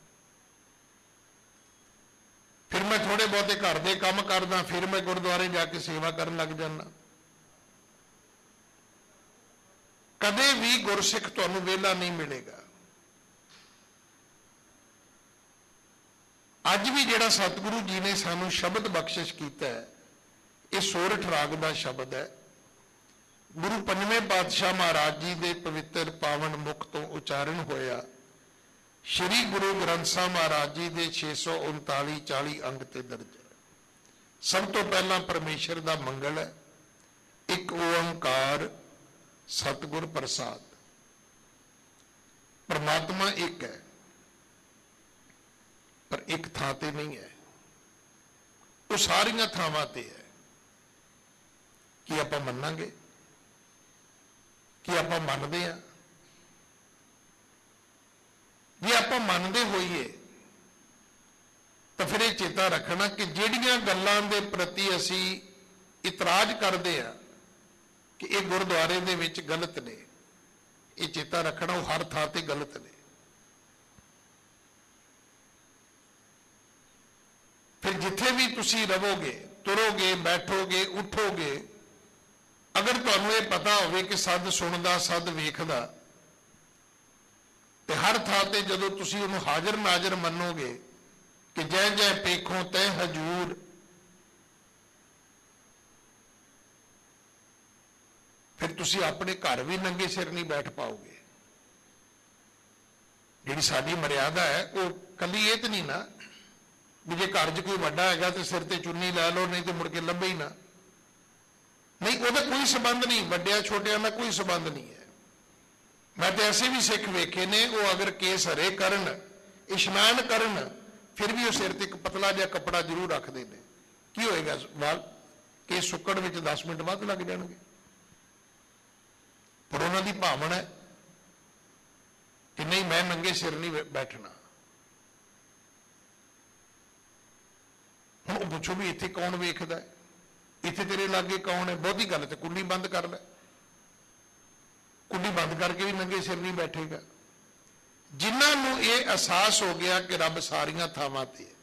ਫਿਰ ਮੈਂ ਥੋੜੇ ਬਹੁਤੇ ਘਰ ਦੇ ਕੰਮ ਕਰਦਾ, ਫਿਰ ਮੈਂ ਗੁਰਦੁਆਰੇ ਜਾ ਕੇ ਸੇਵਾ ਕਰਨ ਲੱਗ ਜਾਂਦਾ। ਕਦੇ ਵੀ ਗੁਰਸਿੱਖ ਤੁਹਾਨੂੰ ਵਿਹਲਾ ਨਹੀਂ ਮਿਲੇਗਾ। ਅੱਜ ਵੀ ਜਿਹੜਾ ਸਤਿਗੁਰੂ ਜੀ ਨੇ ਸਾਨੂੰ ਸ਼ਬਦ ਬਖਸ਼ਿਸ਼ ਕੀਤਾ ਹੈ, ਇਹ ਸੋਰਠ ਰਾਗ ਦਾ ਸ਼ਬਦ ਹੈ। ਗੁਰੂ ਪੰਜਵੇਂ ਪਾਤਸ਼ਾਹ ਮਹਾਰਾਜ ਜੀ ਦੇ ਪਵਿੱਤਰ ਪਾਵਨ ਮੁਖ ਤੋਂ ਉਚਾਰਨ ਹੋਇਆ ਸ਼੍ਰੀ ਗੁਰੂ ਗ੍ਰੰਥ ਸਾਹਿਬ ਮਹਾਰਾਜ ਜੀ ਦੇ ਛੇ ਸੌ ਉਨਤਾਲੀ ਚਾਲੀ ਅੰਗ ਤੇ ਦਰਜ ਹੈ। ਸਭ ਤੋਂ ਪਹਿਲਾਂ ਪਰਮੇਸ਼ਰ ਦਾ ਮੰਗਲ ਹੈ। ਇੱਕ ਓੰਕਾਰ ਸਤਿਗੁਰ ਪ੍ਰਸਾਦ। ਪਰਮਾਤਮਾ ਇੱਕ ਹੈ, ਪਰ ਇੱਕ ਥਾਂ ਤੇ ਨਹੀਂ ਹੈ, ਉਹ ਸਾਰੀਆਂ ਥਾਵਾਂ ਤੇ ਹੈ। ਕੀ ਆਪਾਂ ਮੰਨਾਂਗੇ? ਕੀ ਆਪਾਂ ਮੰਨਦੇ ਹਾਂ? ਜੇ ਆਪਾਂ ਮੰਨਦੇ ਹੋਈਏ ਤਾਂ ਫਿਰ ਇਹ ਚੇਤਾ ਰੱਖਣਾ ਕਿ ਜਿਹੜੀਆਂ ਗੱਲਾਂ ਦੇ ਪ੍ਰਤੀ ਅਸੀਂ ਇਤਰਾਜ਼ ਕਰਦੇ ਹਾਂ ਕਿ ਇਹ ਗੁਰਦੁਆਰੇ ਦੇ ਵਿੱਚ ਗਲਤ ਨੇ, ਇਹ ਚੇਤਾ ਰੱਖਣਾ ਉਹ ਹਰ ਥਾਂ ਤੇ ਗਲਤ ਨੇ। ਫਿਰ ਜਿੱਥੇ ਵੀ ਤੁਸੀਂ ਰਹੋਗੇ, ਤੁਰੋਗੇ, ਬੈਠੋਗੇ, ਉੱਠੋਗੇ, ਅਗਰ ਤੁਹਾਨੂੰ ਇਹ ਪਤਾ ਹੋਵੇ ਕਿ ਸੱਦ ਸੁਣਦਾ, ਸੱਦ ਵੇਖਦਾ, ਤੇ ਹਰ ਥਾਂ ਤੇ ਜਦੋਂ ਤੁਸੀਂ ਉਹਨੂੰ ਹਾਜ਼ਰ ਨਾਜ਼ਰ ਮੰਨੋਗੇ ਕਿ ਜੈ ਜੈ ਪੇਖੋਂ ਤੈ ਹਜੂਰ, ਫਿਰ ਤੁਸੀਂ ਆਪਣੇ ਘਰ ਵੀ ਨੰਗੇ ਸਿਰ ਨਹੀਂ ਬੈਠ ਪਾਓਗੇ। ਜਿਹੜੀ ਸਾਡੀ ਮਰਿਆਦਾ ਹੈ ਉਹ ਕੱਲੀ ਇਹ ਤਾਂ ਨਹੀਂ ਨਾ ਵੀ ਜੇ ਘਰ 'ਚ ਕੋਈ ਵੱਡਾ ਹੈਗਾ ਤੇ ਸਿਰ ਤੇ ਚੁੰਨੀ ਲੈ ਲਓ, ਨਹੀਂ ਤੇ ਮੁੜ ਕੇ ਲੱਭੇ ਹੀ ਨਾ। ਨਹੀਂ, ਉਹਦਾ ਕੋਈ ਸੰਬੰਧ ਨਹੀਂ, ਵੱਡਿਆਂ ਛੋਟਿਆਂ ਦਾ ਕੋਈ ਸੰਬੰਧ ਨਹੀਂ ਹੈ। ਮੈਂ ਤੇ ਐਸੇ ਵੀ ਸਿੱਖ ਵੇਖੇ ਨੇ, ਉਹ ਅਗਰ ਕੇਸ ਹਰੇ ਕਰਨ, ਇਸ਼ਨਾਨ ਕਰਨ, ਫਿਰ ਵੀ ਉਹ ਸਿਰ ਤੇ ਇੱਕ ਪਤਲਾ ਜਿਹਾ ਕੱਪੜਾ ਜ਼ਰੂਰ ਰੱਖਦੇ ਨੇ। ਕੀ ਹੋਏਗਾ? ਵਾਲ ਕੇਸ ਸੁੱਕਣ ਵਿੱਚ ਦਸ ਮਿੰਟ ਵੱਧ ਲੱਗ ਜਾਣਗੇ, ਪਰ ਉਹਨਾਂ ਦੀ ਭਾਵਨਾ ਹੈ ਕਿ ਨਹੀਂ, ਮੈਂ ਨੰਗੇ ਸਿਰ ਨਹੀਂ ਬੈਠਣਾ। ਹੁਣ ਉਹ ਪੁੱਛੋ ਵੀ ਇੱਥੇ ਕੌਣ ਵੇਖਦਾ, ਇੱਥੇ ਤੇਰੇ ਲਾਗੇ ਕੌਣ ਹੈ? ਬਹੁਤੀ ਗੱਲ ਤੇ ਕੁੰਡੀ ਬੰਦ ਕਰ ਲੈ, ਕੁੰਡੀ ਬੰਦ ਕਰਕੇ ਵੀ ਨੰਗੇ ਸਿਰ ਨਹੀਂ ਬੈਠੇਗਾ। ਜਿਨ੍ਹਾਂ ਨੂੰ ਇਹ ਅਹਿਸਾਸ ਹੋ ਗਿਆ ਕਿ ਰੱਬ ਸਾਰੀਆਂ ਥਾਵਾਂ ਤੇ ਹੈ,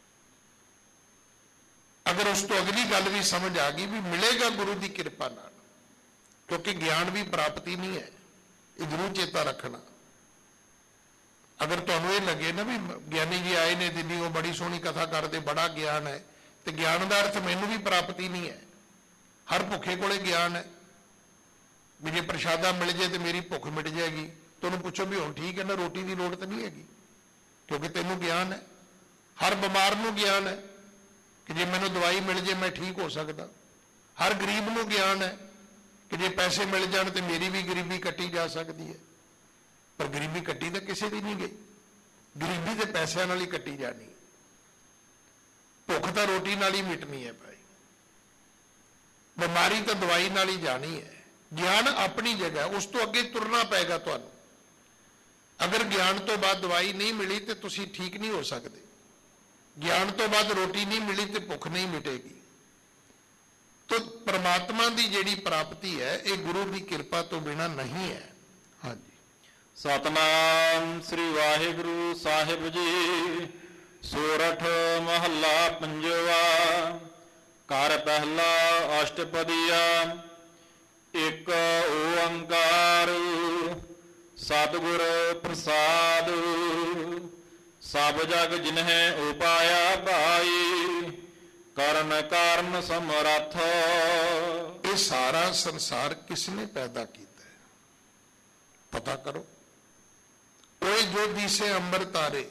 ਅਗਰ ਉਸ ਤੋਂ ਅਗਲੀ ਗੱਲ ਵੀ ਸਮਝ ਆ ਗਈ ਵੀ ਮਿਲੇਗਾ ਗੁਰੂ ਦੀ ਕਿਰਪਾ ਨਾਲ, ਕਿਉਂਕਿ ਗਿਆਨ ਵੀ ਪ੍ਰਾਪਤੀ ਨਹੀਂ ਹੈ, ਇਹ ਜ਼ਰੂਰ ਚੇਤਾ ਰੱਖਣਾ। ਅਗਰ ਤੁਹਾਨੂੰ ਇਹ ਲੱਗੇ ਨਾ ਵੀ ਗਿਆਨੀ ਜੀ ਆਏ ਨੇ ਦਿੱਲੀ, ਉਹ ਬੜੀ ਸੋਹਣੀ ਕਥਾ ਕਰਦੇ, ਬੜਾ ਗਿਆਨ ਹੈ, ਤੇ ਗਿਆਨ ਦਾ ਅਰਥ ਮੈਨੂੰ ਵੀ ਪ੍ਰਾਪਤੀ ਨਹੀਂ ਹੈ। ਹਰ ਭੁੱਖੇ ਕੋਲੇ ਗਿਆਨ ਹੈ ਵੀ ਜੇ ਪ੍ਰਸ਼ਾਦਾ ਮਿਲ ਜੇ ਤੇ ਮੇਰੀ ਭੁੱਖ ਮਿਟ ਜਾਏਗੀ। ਤੁਹਾਨੂੰ ਪੁੱਛੋ ਵੀ ਹੁਣ ਠੀਕ ਹੈ ਨਾ, ਰੋਟੀ ਦੀ ਲੋੜ ਤਾਂ ਨਹੀਂ ਹੈਗੀ, ਕਿਉਂਕਿ ਤੈਨੂੰ ਗਿਆਨ ਹੈ। ਹਰ ਬਿਮਾਰ ਨੂੰ ਗਿਆਨ ਹੈ ਕਿ ਜੇ ਮੈਨੂੰ ਦਵਾਈ ਮਿਲ ਜੇ ਮੈਂ ਠੀਕ ਹੋ ਸਕਦਾ। ਹਰ ਗਰੀਬ ਨੂੰ ਗਿਆਨ ਹੈ ਕਿ ਜੇ ਪੈਸੇ ਮਿਲ ਜਾਣ ਤੇ ਮੇਰੀ ਵੀ ਗਰੀਬੀ ਕੱਟੀ ਜਾ ਸਕਦੀ ਹੈ। ਪਰ ਗਰੀਬੀ ਕੱਟੀ ਤਾਂ ਕਿਸੇ ਦੀ ਨਹੀਂ ਗਈ, ਗਰੀਬੀ ਤੇ ਪੈਸਿਆਂ ਨਾਲ ਹੀ ਕੱਟੀ ਜਾਣੀ। ਭੁੱਖ ਤਾਂ ਰੋਟੀ ਨਾਲ ਹੀ ਮਿਟਣੀ ਹੈ ਭਾਈ, ਬਿਮਾਰੀ ਤਾਂ ਦਵਾਈ ਨਾਲ ਹੀ ਜਾਣੀ ਹੈ। ਗਿਆਨ ਆਪਣੀ ਜਗ੍ਹਾ, ਉਸ ਤੋਂ ਅੱਗੇ ਤੁਰਨਾ ਪਏਗਾ ਤੁਹਾਨੂੰ। ਅਗਰ ਗਿਆਨ ਤੋਂ ਬਾਅਦ ਦਵਾਈ ਨਹੀਂ ਮਿਲੀ ਤੇ ਤੁਸੀਂ ਠੀਕ ਨਹੀਂ ਹੋ ਸਕਦੇ। ਗਿਆਨ ਤੋਂ ਬਾਅਦ ਰੋਟੀ ਨਹੀਂ ਮਿਲੀ ਤੇ ਭੁੱਖ ਨਹੀਂ ਮਿਟੇਗੀ। ਤੋ ਪ੍ਰਮਾਤਮਾ ਦੀ ਜਿਹੜੀ ਪ੍ਰਾਪਤੀ ਹੈ ਇਹ ਗੁਰੂ ਦੀ ਕਿਰਪਾ ਤੋਂ ਬਿਨਾਂ ਨਹੀਂ ਹੈ। ਹਾਂਜੀ। ਸਤਨਾਮ ਸ੍ਰੀ ਵਾਹਿਗੁਰੂ ਸਾਹਿਬ ਜੀ। ਸੋਰਠ ਮਹੱਲਾ ਪੰਜਵਾ। ਘਰ ਪਹਿਲਾ ਅਸ਼ਟਪਦੀਆ। ਇੱਕ ਓੰਕਾਰ ਸਤਿਗੁਰ ਪ੍ਰਸਾਦ। ਸਭ ਜਗ ਜਿਨਹਿ ਉਪਾਇਆ ਭਾਈ ਕਰਨ ਕਾਰਨ ਸਮਰੱਥ। ਇਹ ਸਾਰਾ ਸੰਸਾਰ ਕਿਸਨੇ ਪੈਦਾ ਕੀਤਾ ਹੈ? ਪਤਾ ਕਰੋ। ਉਹ ਜੋ ਦਿਸੇ ਅੰਬਰ ਤਾਰੇ।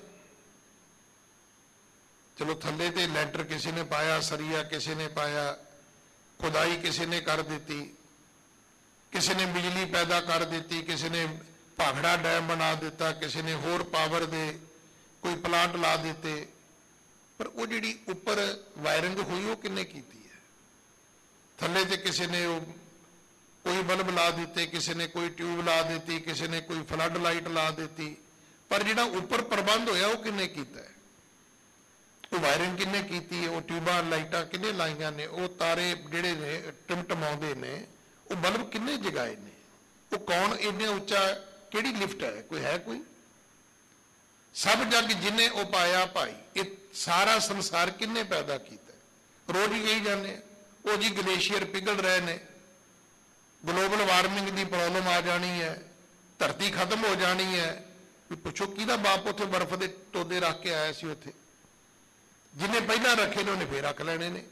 ਚਲੋ ਥੱਲੇ ਤੇ ਲੈਂਟਰ ਕਿਸੇ ਨੇ ਪਾਇਆ, ਸਰੀਆ ਕਿਸੇ ਨੇ ਪਾਇਆ, ਖੁਦਾਈ ਕਿਸੇ ਨੇ ਕਰ ਦਿੱਤੀ, ਕਿਸੇ ਨੇ ਬਿਜਲੀ ਪੈਦਾ ਕਰ ਦਿੱਤੀ, ਕਿਸੇ ਨੇ ਭਾਖੜਾ ਡੈਮ ਬਣਾ ਦਿੱਤਾ, ਕਿਸੇ ਨੇ ਹੋਰ ਪਾਵਰ ਦੇ ਕੋਈ ਪਲਾਂਟ ਲਾ ਦਿੱਤੇ। ਪਰ ਉਹ ਜਿਹੜੀ ਉੱਪਰ ਵਾਇਰਿੰਗ ਹੋਈ ਉਹ ਕਿੰਨੇ ਕੀਤੀ ਹੈ? ਥੱਲੇ ਤੇ ਕਿਸੇ ਨੇ ਉਹ ਕੋਈ ਬਲਬ ਲਾ ਦਿੱਤੇ, ਕਿਸੇ ਨੇ ਕੋਈ ਟਿਊਬ ਲਾ ਦਿੱਤੀ, ਕਿਸੇ ਨੇ ਕੋਈ ਫਲੱਡ ਲਾਈਟ ਲਾ ਦਿੱਤੀ। ਪਰ ਜਿਹੜਾ ਉੱਪਰ ਪ੍ਰਬੰਧ ਹੋਇਆ ਉਹ ਕਿੰਨੇ ਕੀਤਾ ਹੈ? ਉਹ ਵਾਇਰਿੰਗ ਕਿੰਨੇ ਕੀਤੀ ਹੈ? ਉਹ ਟਿਊਬਾਂ ਲਾਈਟਾਂ ਕਿੰਨੇ ਲਾਈਆਂ ਨੇ? ਉਹ ਤਾਰੇ ਜਿਹੜੇ ਨੇ ਟਿਮਟਮਾਉਂਦੇ ਨੇ, ਉਹ ਬਲਬ ਕਿੰਨੇ ਜਗਾਏ ਨੇ? ਉਹ ਕੌਣ ਇੰਨੇ ਉੱਚਾ, ਕਿਹੜੀ ਲਿਫਟ ਹੈ? ਕੋਈ ਹੈ ਕੋਈ? ਸਭ ਜਗ ਜਿਨੇ ਉਪਾਇਆ ਭਾਈ। ਇਹ ਸਾਰਾ ਸੰਸਾਰ ਕਿੰਨੇ ਪੈਦਾ ਕੀਤਾ? ਰੋਜ਼ ਹੀ ਕਹੀ ਜਾਂਦੇ ਆ ਉਹ ਜੀ ਗਲੇਸ਼ੀਅਰ ਪਿਘਲ ਰਹੇ ਨੇ, ਗਲੋਬਲ ਵਾਰਮਿੰਗ ਦੀ ਪ੍ਰੋਬਲਮ ਆ ਜਾਣੀ ਹੈ, ਧਰਤੀ ਖਤਮ ਹੋ ਜਾਣੀ ਹੈ। ਵੀ ਪੁੱਛੋ ਕਿਹਦਾ ਬਾਪ ਉੱਥੇ ਬਰਫ਼ ਦੇ ਤੋਦੇ ਰੱਖ ਕੇ ਆਇਆ ਸੀ? ਉੱਥੇ ਜਿਹਨੇ ਪਹਿਲਾਂ ਰੱਖੇ ਨੇ ਉਹਨੇ ਫੇਰ ਰੱਖ ਲੈਣੇ ਨੇ।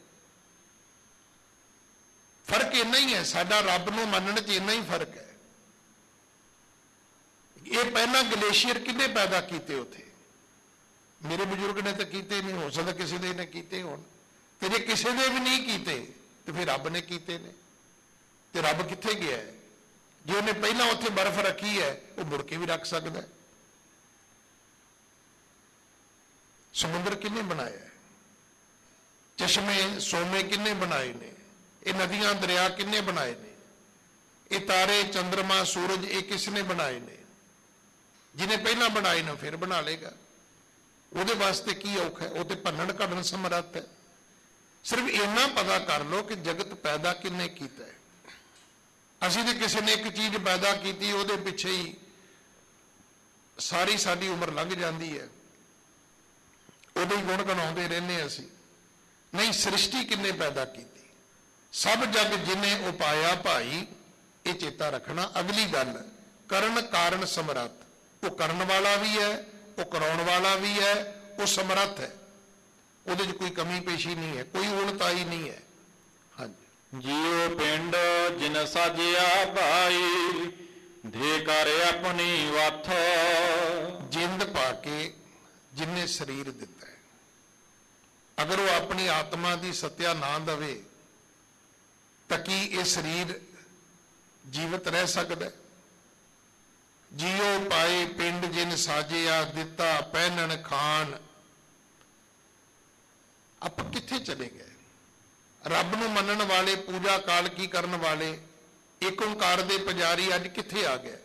ਫਰਕ ਇੰਨਾ ਹੀ ਹੈ, ਸਾਡਾ ਰੱਬ ਨੂੰ ਮੰਨਣ 'ਚ ਇੰਨਾ ਹੀ ਫਰਕ ਹੈ। ਇਹ ਪਹਿਲਾਂ ਗਲੇਸ਼ੀਅਰ ਕਿੰਨੇ ਪੈਦਾ ਕੀਤੇ ਉੱਥੇ? ਮੇਰੇ ਬਜ਼ੁਰਗ ਨੇ ਤਾਂ ਕੀਤੇ ਨਹੀਂ, ਹੋ ਸਕਦਾ ਕਿਸੇ ਦੇ ਨੇ ਕੀਤੇ ਹੋਣ। ਤੇ ਜੇ ਕਿਸੇ ਦੇ ਵੀ ਨਹੀਂ ਕੀਤੇ ਤੇ ਫਿਰ ਰੱਬ ਨੇ ਕੀਤੇ ਨੇ। ਤੇ ਰੱਬ ਕਿੱਥੇ ਗਿਆ ਹੈ? ਜੇ ਉਹਨੇ ਪਹਿਲਾਂ ਉੱਥੇ ਬਰਫ਼ ਰੱਖੀ ਹੈ ਉਹ ਮੁੜ ਕੇ ਵੀ ਰੱਖ ਸਕਦਾ। ਸਮੁੰਦਰ ਕਿੰਨੇ ਬਣਾਇਆ ਹੈ? ਚਸ਼ਮੇ ਸੋਮੇ ਕਿੰਨੇ ਬਣਾਏ ਨੇ? ਇਹ ਨਦੀਆਂ ਦਰਿਆ ਕਿੰਨੇ ਬਣਾਏ ਨੇ? ਇਹ ਤਾਰੇ ਚੰਦਰਮਾ ਸੂਰਜ ਇਹ ਕਿਸ ਨੇ ਬਣਾਏ ਨੇ? ਜਿਹਨੇ ਪਹਿਲਾਂ ਬਣਾਏ ਨੇ ਫਿਰ ਬਣਾ ਲੇਗਾ। ਉਹਦੇ ਵਾਸਤੇ ਕੀ ਔਖਾ ਹੈ? ਉਹ ਤੇ ਭੰਨਣ ਘੜਨ ਸਮਰੱਥ ਹੈ। ਸਿਰਫ ਇੰਨਾ ਪਤਾ ਕਰ ਲਓ ਕਿ ਜਗਤ ਪੈਦਾ ਕਿੰਨੇ ਕੀਤਾ ਹੈ। ਅਸੀਂ ਤੇ ਕਿਸੇ ਨੇ ਇੱਕ ਚੀਜ਼ ਪੈਦਾ ਕੀਤੀ ਉਹਦੇ ਪਿੱਛੇ ਹੀ ਸਾਰੀ ਸਾਡੀ ਉਮਰ ਲੰਘ ਜਾਂਦੀ ਹੈ, ਉਹਦੇ ਹੀ ਗੁਣ ਗਣਾਉਂਦੇ ਰਹਿੰਦੇ ਅਸੀਂ। ਨਹੀਂ, ਸ੍ਰਿਸ਼ਟੀ ਕਿੰਨੇ ਪੈਦਾ ਕੀਤੀ? ਸਭ ਜਗ ਜਿਨੇ ਉਪਾਇਆ ਭਾਈ। ਇਹ ਚੇਤਾ ਰੱਖਣਾ। ਅਗਲੀ ਗੱਲ, ਕਰਨ ਕਾਰਨ ਸਮਰੱਥ। ਉਹ ਕਰਨ ਵਾਲਾ ਵੀ ਹੈ, ਉਹ ਕਰਾਉਣ ਵਾਲਾ ਵੀ ਹੈ, ਉਹ ਸਮਰੱਥ ਹੈ। ਉਹਦੇ 'ਚ ਕੋਈ ਕਮੀ ਪੇਸ਼ੀ ਨਹੀਂ ਹੈ, ਕੋਈ ਉਣਤਾਈ ਨਹੀਂ ਹੈ। ਹਾਂਜੀ। ਜੀਉ ਪਿੰਡ ਜਿਨ ਸਾਜਿਆ ਭਾਈ ਦੇ ਕਰ ਆਪਣੀ ਵੱਥ। ਜਿੰਦ ਪਾ ਕੇ ਜਿੰਨੇ ਸਰੀਰ ਦਿੱਤਾ ਹੈ, ਅਗਰ ਉਹ ਆਪਣੀ ਆਤਮਾ ਦੀ ਸੱਤਿਆ ਨਾ ਦੇਵੇ ਤਾਂ ਕੀ ਇਹ ਸਰੀਰ ਜੀਵਤ ਰਹਿ ਸਕਦਾ? ਜੀਓ ਪਾਏ ਪਿੰਡ ਜਿਨ ਸਾਜਿਆ ਦਿੱਤਾ ਪਹਿਨਣ ਖਾਨ। ਆਪਾਂ ਕਿੱਥੇ ਚਲੇ ਗਏ? ਰੱਬ ਨੂੰ ਮੰਨਣ ਵਾਲੇ, ਪੂਜਾ ਕਾਲ ਕੀ ਕਰਨ ਵਾਲੇ, ਏਕ ਓਂਕਾਰ ਦੇ ਪੁਜਾਰੀ ਅੱਜ ਕਿੱਥੇ ਆ ਗਏ?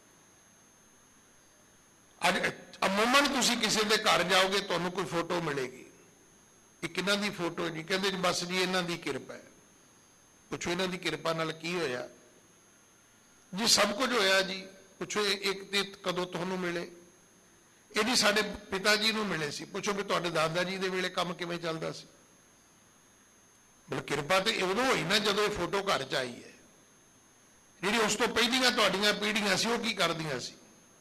ਅੱਜ ਅਮੂਮਨ ਤੁਸੀਂ ਕਿਸੇ ਦੇ ਘਰ ਜਾਓਗੇ ਤੁਹਾਨੂੰ ਕੋਈ ਫੋਟੋ ਮਿਲੇਗੀ। ਇਹ ਕਿਹਨਾਂ ਦੀ ਫੋਟੋ ਜੀ? ਕਹਿੰਦੇ ਜੀ ਬਸ ਜੀ ਇਹਨਾਂ ਦੀ ਕਿਰਪਾ ਹੈ। ਪੁੱਛੋ ਇਹਨਾਂ ਦੀ ਕਿਰਪਾ ਨਾਲ ਕੀ ਹੋਇਆ? ਜੀ ਸਭ ਕੁਝ ਹੋਇਆ ਜੀ। ਪੁੱਛੋ ਇੱਕ ਤੇ ਕਦੋਂ ਤੁਹਾਨੂੰ ਮਿਲੇ? ਇਹ ਜੀ ਸਾਡੇ ਪਿਤਾ ਜੀ ਨੂੰ ਮਿਲੇ ਸੀ। ਪੁੱਛੋ ਵੀ ਤੁਹਾਡੇ ਦਾਦਾ ਜੀ ਦੇ ਵੇਲੇ ਕੰਮ ਕਿਵੇਂ ਚੱਲਦਾ ਸੀ? ਬਲ ਕਿਰਪਾ ਤੇ ਉਦੋਂ ਹੋਈ ਨਾ ਜਦੋਂ ਇਹ ਫੋਟੋ ਘਰ 'ਚ ਆਈ ਹੈ। ਜਿਹੜੀ ਉਸ ਤੋਂ ਪਹਿਲੀਆਂ ਤੁਹਾਡੀਆਂ ਪੀੜ੍ਹੀਆਂ ਸੀ ਉਹ ਕੀ ਕਰਦੀਆਂ ਸੀ?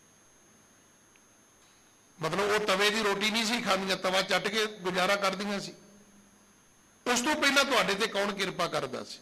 ਮਤਲਬ ਉਹ ਤਵੇ ਦੀ ਰੋਟੀ ਨਹੀਂ ਸੀ ਖਾਂਦੀਆਂ, ਤਵਾ ਚੱਟ ਕੇ ਗੁਜ਼ਾਰਾ ਕਰਦੀਆਂ ਸੀ। ਉਸ ਤੋਂ ਪਹਿਲਾਂ ਤੁਹਾਡੇ ਤੇ ਕੌਣ ਕਿਰਪਾ ਕਰਦਾ ਸੀ?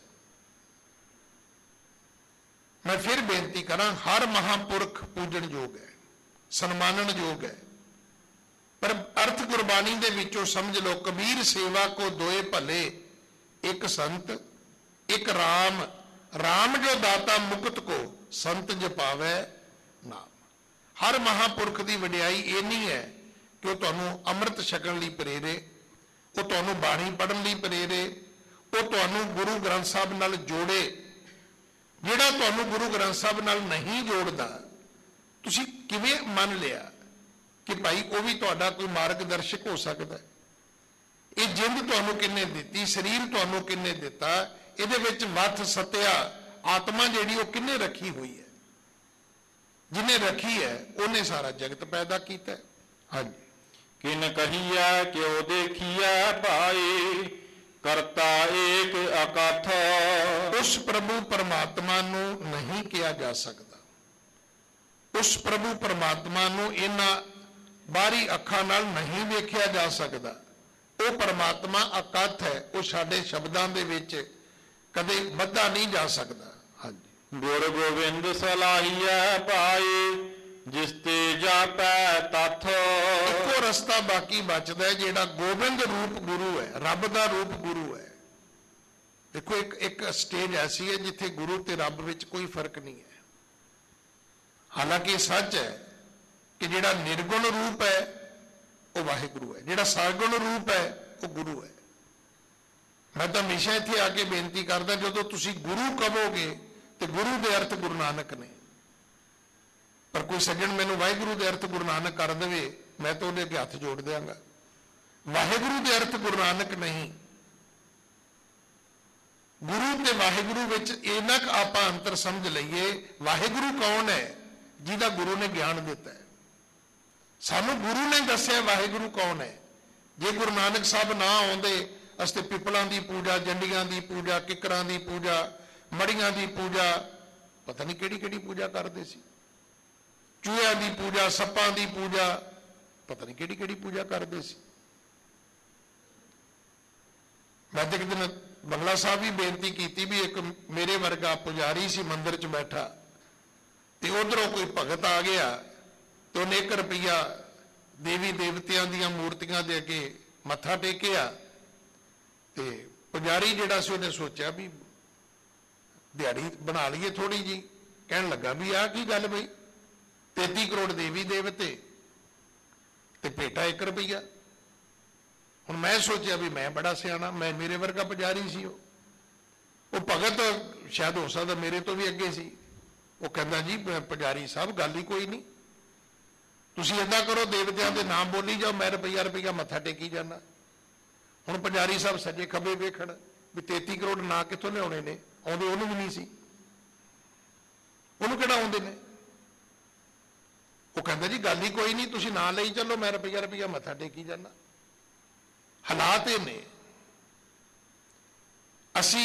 ਮੈਂ ਫਿਰ ਬੇਨਤੀ ਕਰਾਂ, ਹਰ ਮਹਾਂਪੁਰਖ ਪੂਜਣ ਯੋਗ ਹੈ, ਸਨਮਾਨਣ ਯੋਗ ਹੈ। ਪਰ ਅਰਥ ਗੁਰਬਾਣੀ ਦੇ ਵਿੱਚੋਂ ਸਮਝ ਲਓ, ਕਬੀਰ ਸੇਵਾ ਕੋ ਦੋਏ ਭਲੇ, ਇੱਕ ਸੰਤ ਇੱਕ ਰਾਮ। ਰਾਮ ਜੋ ਦਾਤਾ ਮੁਕਤ ਕੋ, ਸੰਤ ਜਪਾਵੈ ਨਾਮ। ਹਰ ਮਹਾਂਪੁਰਖ ਦੀ ਵਡਿਆਈ ਇੰਨੀ ਹੈ ਕਿ ਉਹ ਤੁਹਾਨੂੰ ਅੰਮ੍ਰਿਤ ਛਕਣ ਲਈ ਪ੍ਰੇਰੇ, ਉਹ ਤੁਹਾਨੂੰ ਬਾਣੀ ਪੜ੍ਹਨ ਲਈ ਪ੍ਰੇਰੇ, ਉਹ ਤੁਹਾਨੂੰ ਗੁਰੂ ਗ੍ਰੰਥ ਸਾਹਿਬ ਨਾਲ ਜੋੜੇ। ਜਿਹੜਾ ਤੁਹਾਨੂੰ ਗੁਰੂ ਗ੍ਰੰਥ ਸਾਹਿਬ ਨਾਲ ਨਹੀਂ ਜੋੜਦਾ, ਤੁਸੀਂ ਕਿਵੇਂ ਮੰਨ ਲਿਆ ਕਿ ਭਾਈ ਉਹ ਵੀ ਤੁਹਾਡਾ ਕੋਈ ਮਾਰਗਦਰਸ਼ਕ ਹੋ ਸਕਦਾ ਹੈ? ਇਹ ਜਿੰਦ ਤੁਹਾਨੂੰ ਕਿੰਨੇ ਦਿੱਤੀ, ਸਰੀਰ ਤੁਹਾਨੂੰ ਕਿੰਨੇ ਦਿੱਤਾ, ਇਹਦੇ ਵਿੱਚ ਵੱਥ ਸਤਿਆ ਆਤਮਾ ਜਿਹੜੀ ਉਹ ਕਿੰਨੇ ਰੱਖੀ ਹੋਈ ਹੈ? ਜਿਹਨੇ ਰੱਖੀ ਹੈ ਉਹਨੇ ਸਾਰਾ ਜਗਤ ਪੈਦਾ ਕੀਤਾ। ਹਾਂਜੀ, ਕਿਨ ਕਹੀਐ ਕਿਉ ਦੇਖੀਐ ਭਾਈ, ਕਰਤਾ ਏਕ ਅਕਥ। ਉਸ ਪ੍ਰਭੂ ਪਰਮਾਤਮਾ ਨੂੰ ਨਹੀਂ ਕਿਹਾ ਜਾ ਸਕਦਾ, ਉਸ ਪ੍ਰਭੂ ਪਰਮਾਤਮਾ ਨੂੰ ਇਹਨਾਂ ਬਾਹਰੀ ਅੱਖਾਂ ਨਾਲ ਨਹੀਂ ਵੇਖਿਆ ਜਾ ਸਕਦਾ। ਉਹ ਪਰਮਾਤਮਾ ਅਕਥ ਹੈ, ਉਹ ਸਾਡੇ ਸ਼ਬਦਾਂ ਦੇ ਵਿੱਚ ਕਦੇ ਵੱਧਾ ਨਹੀਂ ਜਾ ਸਕਦਾ। ਹਾਂਜੀ, ਗੁਰ ਗੋਬਿੰਦ ਸਲਾਹੀਐ ਭਾਈ, ਜਿਸ ਤੇ ਜਾਪੈ ਤਥ। ਇੱਕੋ ਰਸਤਾ ਬਾਕੀ ਬਚਦਾ ਹੈ, ਜਿਹੜਾ ਗੋਬਿੰਦ ਰੂਪ ਗੁਰੂ ਹੈ, ਰੱਬ ਦਾ ਰੂਪ ਗੁਰੂ ਹੈ। ਦੇਖੋ, ਇੱਕ ਇੱਕ ਸਟੇਜ ਐਸੀ ਹੈ ਜਿੱਥੇ ਗੁਰੂ ਤੇ ਰੱਬ ਵਿੱਚ ਕੋਈ ਫਰਕ ਨਹੀਂ ਹੈ। ਹਾਲਾਂਕਿ ਇਹ ਸੱਚ ਹੈ ਕਿ ਜਿਹੜਾ ਨਿਰਗੁਣ ਰੂਪ ਹੈ ਉਹ ਵਾਹਿਗੁਰੂ ਹੈ, ਜਿਹੜਾ ਸਰਗੁਣ ਰੂਪ ਹੈ ਉਹ ਗੁਰੂ ਹੈ। ਮੈਂ ਤਾਂ ਹਮੇਸ਼ਾ ਇੱਥੇ ਆ ਕੇ ਬੇਨਤੀ ਕਰਦਾ, ਜਦੋਂ ਤੁਸੀਂ ਗੁਰੂ ਕਹੋਗੇ ਤੇ ਗੁਰੂ ਦੇ ਅਰਥ ਗੁਰੂ ਨਾਨਕ ਨੇ। ਪਰ ਕੋਈ ਸੱਜਣ ਮੈਨੂੰ ਵਾਹਿਗੁਰੂ ਦੇ ਅਰਥ ਗੁਰੂ ਨਾਨਕ ਕਰ ਦੇਵੇ, ਮੈਂ ਤਾਂ ਉਹਦੇ ਅੱਗੇ ਹੱਥ ਜੋੜ ਦਿਆਂਗਾ। ਵਾਹਿਗੁਰੂ ਦੇ ਅਰਥ ਗੁਰੂ ਨਾਨਕ ਨਹੀਂ। ਗੁਰੂ ਤੇ ਵਾਹਿਗੁਰੂ ਵਿੱਚ ਇੰਨਾ ਕੁ ਆਪਾਂ ਅੰਤਰ ਸਮਝ ਲਈਏ, ਵਾਹਿਗੁਰੂ ਕੌਣ ਹੈ? ਜਿਹਦਾ ਗੁਰੂ ਨੇ ਗਿਆਨ ਦਿੱਤਾ ਹੈ। ਸਾਨੂੰ ਗੁਰੂ ਨੇ ਦੱਸਿਆ ਵਾਹਿਗੁਰੂ ਕੌਣ ਹੈ। ਜੇ ਗੁਰੂ ਨਾਨਕ ਸਾਹਿਬ ਨਾ ਆਉਂਦੇ, ਅਸੀਂ ਤੇ ਪਿੱਪਲਾਂ ਦੀ ਪੂਜਾ, ਜੰਡੀਆਂ ਦੀ ਪੂਜਾ, ਕਿੱਕਰਾਂ ਦੀ ਪੂਜਾ, ਮੜੀਆਂ ਦੀ ਪੂਜਾ, ਪਤਾ ਨਹੀਂ ਕਿਹੜੀ ਕਿਹੜੀ ਪੂਜਾ ਕਰਦੇ ਸੀ, ਚੂਹਿਆਂ ਦੀ ਪੂਜਾ, ਸੱਪਾਂ ਦੀ ਪੂਜਾ, ਪਤਾ ਨਹੀਂ ਕਿਹੜੀ ਕਿਹੜੀ ਪੂਜਾ ਕਰਦੇ ਸੀ। ਮੈਂ ਤੇ ਇੱਕ ਦਿਨ ਬੰਗਲਾ ਸਾਹਿਬ ਵੀ ਬੇਨਤੀ ਕੀਤੀ ਵੀ ਇੱਕ ਮੇਰੇ ਵਰਗਾ ਪੁਜਾਰੀ ਸੀ ਮੰਦਿਰ 'ਚ ਬੈਠਾ, ਤੇ ਉਧਰੋਂ ਕੋਈ ਭਗਤ ਆ ਗਿਆ ਤੇ ਉਹਨੇ ਇੱਕ ਰੁਪਈਆ ਦੇਵੀ ਦੇਵਤਿਆਂ ਦੀਆਂ ਮੂਰਤੀਆਂ ਦੇ ਅੱਗੇ ਮੱਥਾ ਟੇਕਿਆ, ਤੇ ਪੁਜਾਰੀ ਜਿਹੜਾ ਸੀ ਉਹਨੇ ਸੋਚਿਆ ਵੀ ਦਿਹਾੜੀ ਬਣਾ ਲਈਏ ਥੋੜੀ ਜੀ। ਕਹਿਣ ਲੱਗਾ ਵੀ ਆਹ ਕੀ ਗੱਲ ਬਈ, ਤੇਤੀ ਕਰੋੜ ਦੇਵੀ ਦੇਵਤੇ ਤੇ ਭੇਟਾ ਇੱਕ ਰੁਪਈਆ। ਹੁਣ ਮੈਂ ਸੋਚਿਆ ਵੀ ਮੈਂ ਬੜਾ ਸਿਆਣਾ, ਮੈਂ ਮੇਰੇ ਵਰਗਾ ਪੁਜਾਰੀ ਸੀ। ਉਹ ਉਹ ਭਗਤ ਸ਼ਾਇਦ ਹੋ ਸਕਦਾ ਮੇਰੇ ਤੋਂ ਵੀ ਅੱਗੇ ਸੀ। ਉਹ ਕਹਿੰਦਾ ਜੀ ਪੁਜਾਰੀ ਸਾਹਿਬ ਗੱਲ ਹੀ ਕੋਈ ਨਹੀਂ, ਤੁਸੀਂ ਏਦਾਂ ਕਰੋ ਦੇਵਤਿਆਂ ਦੇ ਨਾਮ ਬੋਲੀ ਜਾਓ, ਮੈਂ ਰੁਪਈਆ ਰੁਪਈਆ ਮੱਥਾ ਟੇਕੀ ਜਾਣਾ। ਹੁਣ ਪੁਜਾਰੀ ਸਾਹਿਬ ਸੱਜੇ ਖੱਬੇ ਵੇਖਣ ਵੀ ਤੇਤੀ ਕਰੋੜ ਨਾਂ ਕਿੱਥੋਂ ਲਿਆਉਣੇ ਨੇ, ਆਉਂਦੇ ਉਹਨੂੰ ਵੀ ਨਹੀਂ ਸੀ, ਉਹਨੂੰ ਕਿਹੜਾ ਆਉਂਦੇ ਨੇ। ਉਹ ਕਹਿੰਦਾ ਜੀ ਗੱਲ ਹੀ ਕੋਈ ਨਹੀਂ, ਤੁਸੀਂ ਨਾਂ ਲਈ ਚੱਲੋ, ਮੈਂ ਰੁਪਈਆ ਰੁਪਈਆ ਮੱਥਾ ਟੇਕੀ ਜਾਣਾ। ਹਾਲਾਤ ਇਹ ਨੇ। ਅਸੀਂ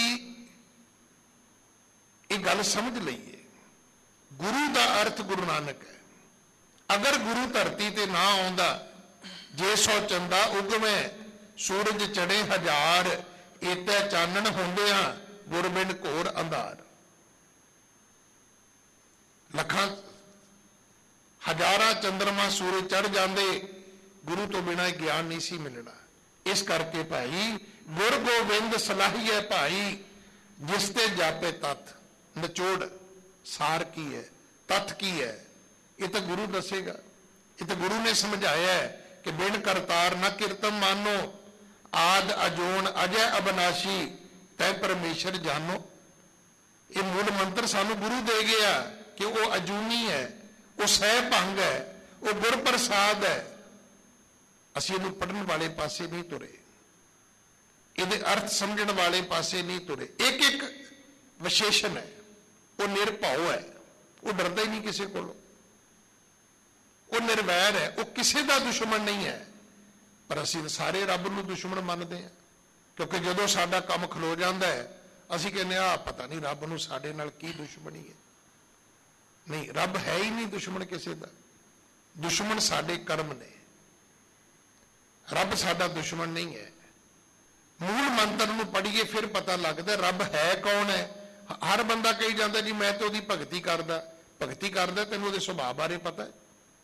ਇਹ ਗੱਲ ਸਮਝ ਲਈਏ, ਗੁਰੂ ਦਾ ਅਰਥ ਗੁਰੂ ਨਾਨਕ ਹੈ। ਅਗਰ ਗੁਰੂ ਧਰਤੀ ਤੇ ਨਾ ਆਉਂਦਾ, ਜੇ ਸੋ ਚੰਦਾ ਉਗਵੇਂ ਸੂਰਜ ਚੜੇ ਹਜ਼ਾਰ, ਏਤੇ ਚਾਨਣ ਹੁੰਦਿਆਂ ਗੁਰਬਿੰਦ ਘੋਰ ਅੰਧਾਰ। ਲੱਖਾਂ ਹਜ਼ਾਰਾਂ ਚੰਦਰਮਾ ਸੂਰਜ ਚੜ ਜਾਂਦੇ, ਗੁਰੂ ਤੋਂ ਬਿਨਾਂ ਗਿਆਨ ਨਹੀਂ ਸੀ ਮਿਲਣਾ। ਇਸ ਕਰਕੇ ਭਾਈ ਗੁਰ ਗੋਬਿੰਦ ਸਲਾਹੀਐ ਭਾਈ, ਜਿਸ ਤੇ ਜਾਪੇ ਤੱਥ। ਨਿਚੋੜ ਸਾਰ ਕੀ ਹੈ, ਤੱਥ ਕੀ ਹੈ, ਇਹ ਤਾਂ ਗੁਰੂ ਦੱਸੇਗਾ। ਇਹ ਤਾਂ ਗੁਰੂ ਨੇ ਸਮਝਾਇਆ ਹੈ ਕਿ ਬਿਨ ਕਰਤਾਰ ਨਾ ਕੀਰਤਨ ਮਾਨੋ, ਆਦ ਅਜੋਨ ਅਜੈ ਅਬਨਾਸ਼ੀ, ਤੈ ਪਰਮੇਸ਼ਰ ਜਾਨੋ। ਇਹ ਮੂਲ ਮੰਤਰ ਸਾਨੂੰ ਗੁਰੂ ਦੇ ਗਿਆ ਕਿ ਉਹ ਅਜੂਨੀ ਹੈ, ਉਹ ਸਹਿ ਭੰਗ ਹੈ, ਉਹ ਗੁਰ ਪ੍ਰਸਾਦ ਹੈ। ਅਸੀਂ ਇਹਨੂੰ ਪੜ੍ਹਨ ਵਾਲੇ ਪਾਸੇ ਨਹੀਂ ਤੁਰੇ, ਇਹਦੇ ਅਰਥ ਸਮਝਣ ਵਾਲੇ ਪਾਸੇ ਨਹੀਂ ਤੁਰੇ। ਇੱਕ ਇੱਕ ਵਿਸ਼ੇਸ਼ਣ ਹੈ, ਉਹ ਨਿਰਭਉ ਹੈ, ਉਹ ਡਰਦਾ ਹੀ ਨਹੀਂ ਕਿਸੇ ਕੋਲੋਂ, ਉਹ ਨਿਰਵੈਰ ਹੈ, ਉਹ ਕਿਸੇ ਦਾ ਦੁਸ਼ਮਣ ਨਹੀਂ ਹੈ। ਪਰ ਅਸੀਂ ਸਾਰੇ ਰੱਬ ਨੂੰ ਦੁਸ਼ਮਣ ਮੰਨਦੇ ਹਾਂ, ਕਿਉਂਕਿ ਜਦੋਂ ਸਾਡਾ ਕੰਮ ਖਲੋ ਜਾਂਦਾ ਹੈ ਅਸੀਂ ਕਹਿੰਦੇ ਆ ਪਤਾ ਨਹੀਂ ਰੱਬ ਨੂੰ ਸਾਡੇ ਨਾਲ ਕੀ ਦੁਸ਼ਮਣੀ ਹੈ। ਨਹੀਂ, ਰੱਬ ਹੈ ਹੀ ਨਹੀਂ ਦੁਸ਼ਮਣ ਕਿਸੇ ਦਾ। ਦੁਸ਼ਮਣ ਸਾਡੇ ਕਰਮ ਨੇ, ਰੱਬ ਸਾਡਾ ਦੁਸ਼ਮਣ ਨਹੀਂ ਹੈ। ਮੂਲ ਮੰਤਰ ਨੂੰ ਪੜ੍ਹੀਏ ਫਿਰ ਪਤਾ ਲੱਗਦਾ ਰੱਬ ਹੈ ਕੌਣ ਹੈ। ਹਰ ਬੰਦਾ ਕਹੀ ਜਾਂਦਾ ਜੀ ਮੈਂ ਤਾਂ ਉਹਦੀ ਭਗਤੀ ਕਰਦਾ। ਭਗਤੀ ਕਰਦਾ, ਤੈਨੂੰ ਉਹਦੇ ਸੁਭਾਅ ਬਾਰੇ ਪਤਾ ਹੈ?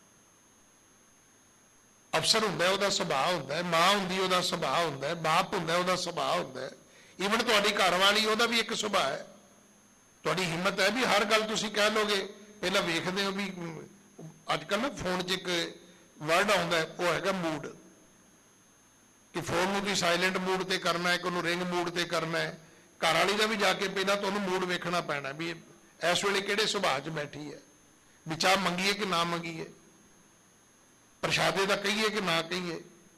ਅਫਸਰ ਹੁੰਦਾ ਉਹਦਾ ਸੁਭਾਅ ਹੁੰਦਾ ਹੈ, ਮਾਂ ਹੁੰਦੀ ਉਹਦਾ ਸੁਭਾਅ ਹੁੰਦਾ ਹੈ, ਬਾਪ ਹੁੰਦਾ ਉਹਦਾ ਸੁਭਾਅ ਹੁੰਦਾ ਹੈ, ਈਵਨ ਤੁਹਾਡੀ ਘਰ ਵਾਲੀ ਉਹਦਾ ਵੀ ਇੱਕ ਸੁਭਾਅ ਹੈ। ਤੁਹਾਡੀ ਹਿੰਮਤ ਹੈ ਵੀ ਹਰ ਗੱਲ ਤੁਸੀਂ ਕਹਿ ਲੋਗੇ। ਪਹਿਲਾਂ ਵੇਖਦੇ ਹੋ ਵੀ ਅੱਜ ਕੱਲ੍ਹ ਨਾ ਫੋਨ 'ਚ ਇੱਕ ਵਰਡ ਆਉਂਦਾ, ਉਹ ਹੈਗਾ ਮੂਡ, ਕਿ ਫੋਨ ਨੂੰ ਤੁਸੀਂ ਸਾਇਲੈਂਟ ਮੂਡ ਤੇ ਕਰਨਾ ਹੈ, ਕਿ ਉਹਨੂੰ ਰਿੰਗ ਮੂਡ ਤੇ ਕਰਨਾ ਹੈ। ਘਰ ਵਾਲੀ ਦਾ ਵੀ ਜਾ ਕੇ ਪਹਿਲਾਂ ਤੁਹਾਨੂੰ ਮੂਡ ਵੇਖਣਾ ਪੈਣਾ ਵੀ ਇਸ ਵੇਲੇ ਕਿਹੜੇ ਸੁਭਾਅ 'ਚ ਬੈਠੀ ਹੈ, ਵੀ ਚਾਹ ਮੰਗੀਏ ਕਿ ਨਾ ਮੰਗੀਏ, ਪ੍ਰਸ਼ਾਦੇ ਦਾ ਕਹੀਏ ਕਿ ਨਾ ਕਹੀਏ।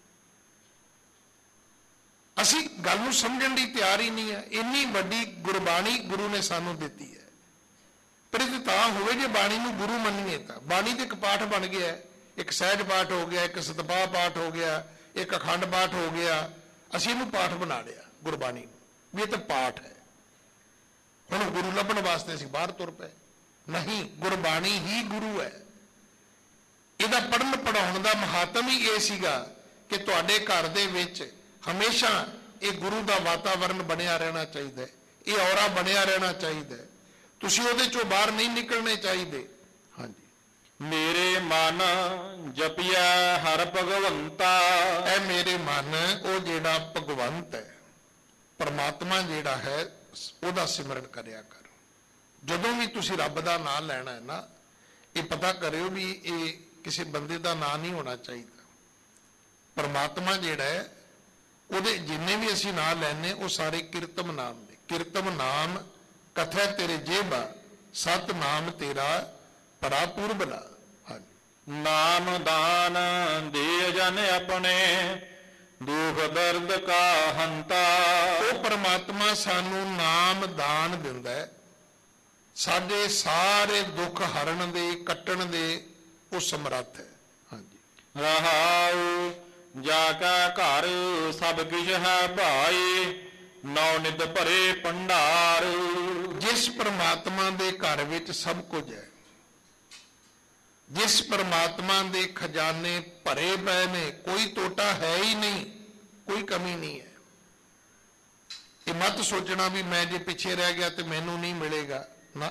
ਅਸੀਂ ਗੱਲ ਨੂੰ ਸਮਝਣ ਦੀ ਤਿਆਰ ਹੀ ਨਹੀਂ ਹੈ। ਇੰਨੀ ਵੱਡੀ ਗੁਰਬਾਣੀ ਗੁਰੂ ਨੇ ਸਾਨੂੰ ਦਿੱਤੀ ਹੈ, ਪਰ ਇਹ ਤਾਂ ਹੋਵੇ ਜੇ ਬਾਣੀ ਨੂੰ ਗੁਰੂ ਮੰਨੀਏ। ਤਾਂ ਬਾਣੀ ਤੇ ਇੱਕ ਪਾਠ ਬਣ ਗਿਆ, ਇੱਕ ਸਹਿਜ ਪਾਠ ਹੋ ਗਿਆ, ਇੱਕ ਸਤਪਾਹ ਪਾਠ ਹੋ ਗਿਆ, ਇੱਕ ਅਖੰਡ ਪਾਠ ਹੋ ਗਿਆ। ਅਸੀਂ ਇਹਨੂੰ ਪਾਠ ਬਣਾ ਲਿਆ ਗੁਰਬਾਣੀ ਨੂੰ, ਵੀ ਇਹ ਤਾਂ ਪਾਠ ਹੈ। ਹੁਣ ਗੁਰੂ ਲੱਭਣ ਵਾਸਤੇ ਅਸੀਂ ਬਾਹਰ ਤੁਰ ਪਏ। ਨਹੀਂ, ਗੁਰਬਾਣੀ ਹੀ ਗੁਰੂ ਹੈ। ਇਹਦਾ ਪੜ੍ਹਨ ਪੜਾਉਣ ਦਾ ਮਹਾਤਮ ਹੀ ਇਹ ਸੀਗਾ ਕਿ ਤੁਹਾਡੇ ਘਰ ਦੇ ਵਿੱਚ ਹਮੇਸ਼ਾ ਇਹ ਗੁਰੂ ਦਾ ਵਾਤਾਵਰਣ ਬਣਿਆ ਰਹਿਣਾ ਚਾਹੀਦਾ ਹੈ, ਇਹ ਔਰਾ ਬਣਿਆ ਰਹਿਣਾ ਚਾਹੀਦਾ ਹੈ। ਤੁਸੀਂ ਉਹਦੇ ਚੋਂ ਬਾਹਰ ਨਹੀਂ ਨਿਕਲਣੇ ਚਾਹੀਦੇ। ਹਾਂਜੀ। ਮੇਰੇ ਮਨ ਜਪਿਆ ਹਰ ਭਗਵੰਤਾ। ਇਹ ਮੇਰੇ ਮਨ, ਉਹ ਜਿਹੜਾ ਭਗਵੰਤ ਹੈ, ਪਰਮਾਤਮਾ ਜਿਹੜਾ ਹੈ, ਉਹਦਾ ਸਿਮਰਨ ਕਰਿਆ ਕਰ। ਜਦੋਂ ਵੀ ਤੁਸੀਂ ਰੱਬ ਦਾ ਨਾਮ ਲੈਣਾ ਹੈ ਨਾ, ਇਹ ਪਤਾ ਕਰਿਓ ਵੀ ਇਹ ਕਿਸੇ ਬੰਦੇ ਦਾ ਨਾਮ ਨਹੀਂ ਹੋਣਾ ਚਾਹੀਦਾ। ਪਰਮਾਤਮਾ ਜਿਹੜਾ ਹੈ, ਉਹਦੇ ਜਿੰਨੇ ਵੀ ਅਸੀਂ ਨਾਮ ਲੈਣੇ ਉਹ ਸਾਰੇ ਕੀਰਤਮ ਨਾਮ ਨੇ। ਕੀਰਤਮ ਨਾਮ ਕਥੈ ਤੇਰੇ ਜੇਬਾ, ਸਤ ਨਾਮ ਤੇਰਾ ਪਰਾਪੁਰਬਲਾ। ਹਾਂਜੀ। ਨਾਮ ਦਾਨ ਦੇ ਜਨ ਆਪਣੇ, ਦੁਖ ਦਰਦ ਕਾ ਹੰਤਾ। ਉਹ ਪਰਮਾਤਮਾ ਸਾਨੂੰ ਨਾਮ ਦਾਨ ਦਿੰਦਾ ਹੈ, ਸਾਡੇ ਸਾਰੇ ਦੁੱਖ ਹਰਨ ਦੇ, ਕੱਟਣ ਦੇ ਉਹ ਸਮਰੱਥ ਹੈ। ਹਾਂਜੀ। ਰਹਾਉ ਜਾ ਕਾ ਘਰ ਸਭ ਕਿਛ ਹੈ ਭਾਈ, ਨੌ ਨਿਧ ਭਰੇ ਭੰਡਾਰ। ਜਿਸ ਪਰਮਾਤਮਾ ਦੇ ਘਰ ਵਿੱਚ ਸਭ ਕੁਝ ਹੈ, ਜਿਸ ਪਰਮਾਤਮਾ ਦੇ ਖਜ਼ਾਨੇ ਭਰੇ ਪਏ ਨੇ, ਕੋਈ ਟੋਟਾ ਹੈ ਹੀ ਨਹੀਂ, ਕੋਈ ਕਮੀ ਨਹੀਂ ਹੈ। ਇਹ ਮਤ ਸੋਚਣਾ ਵੀ ਮੈਂ ਜੇ ਪਿੱਛੇ ਰਹਿ ਗਿਆ ਤੇ ਮੈਨੂੰ ਨਹੀਂ ਮਿਲੇਗਾ ਨਾ,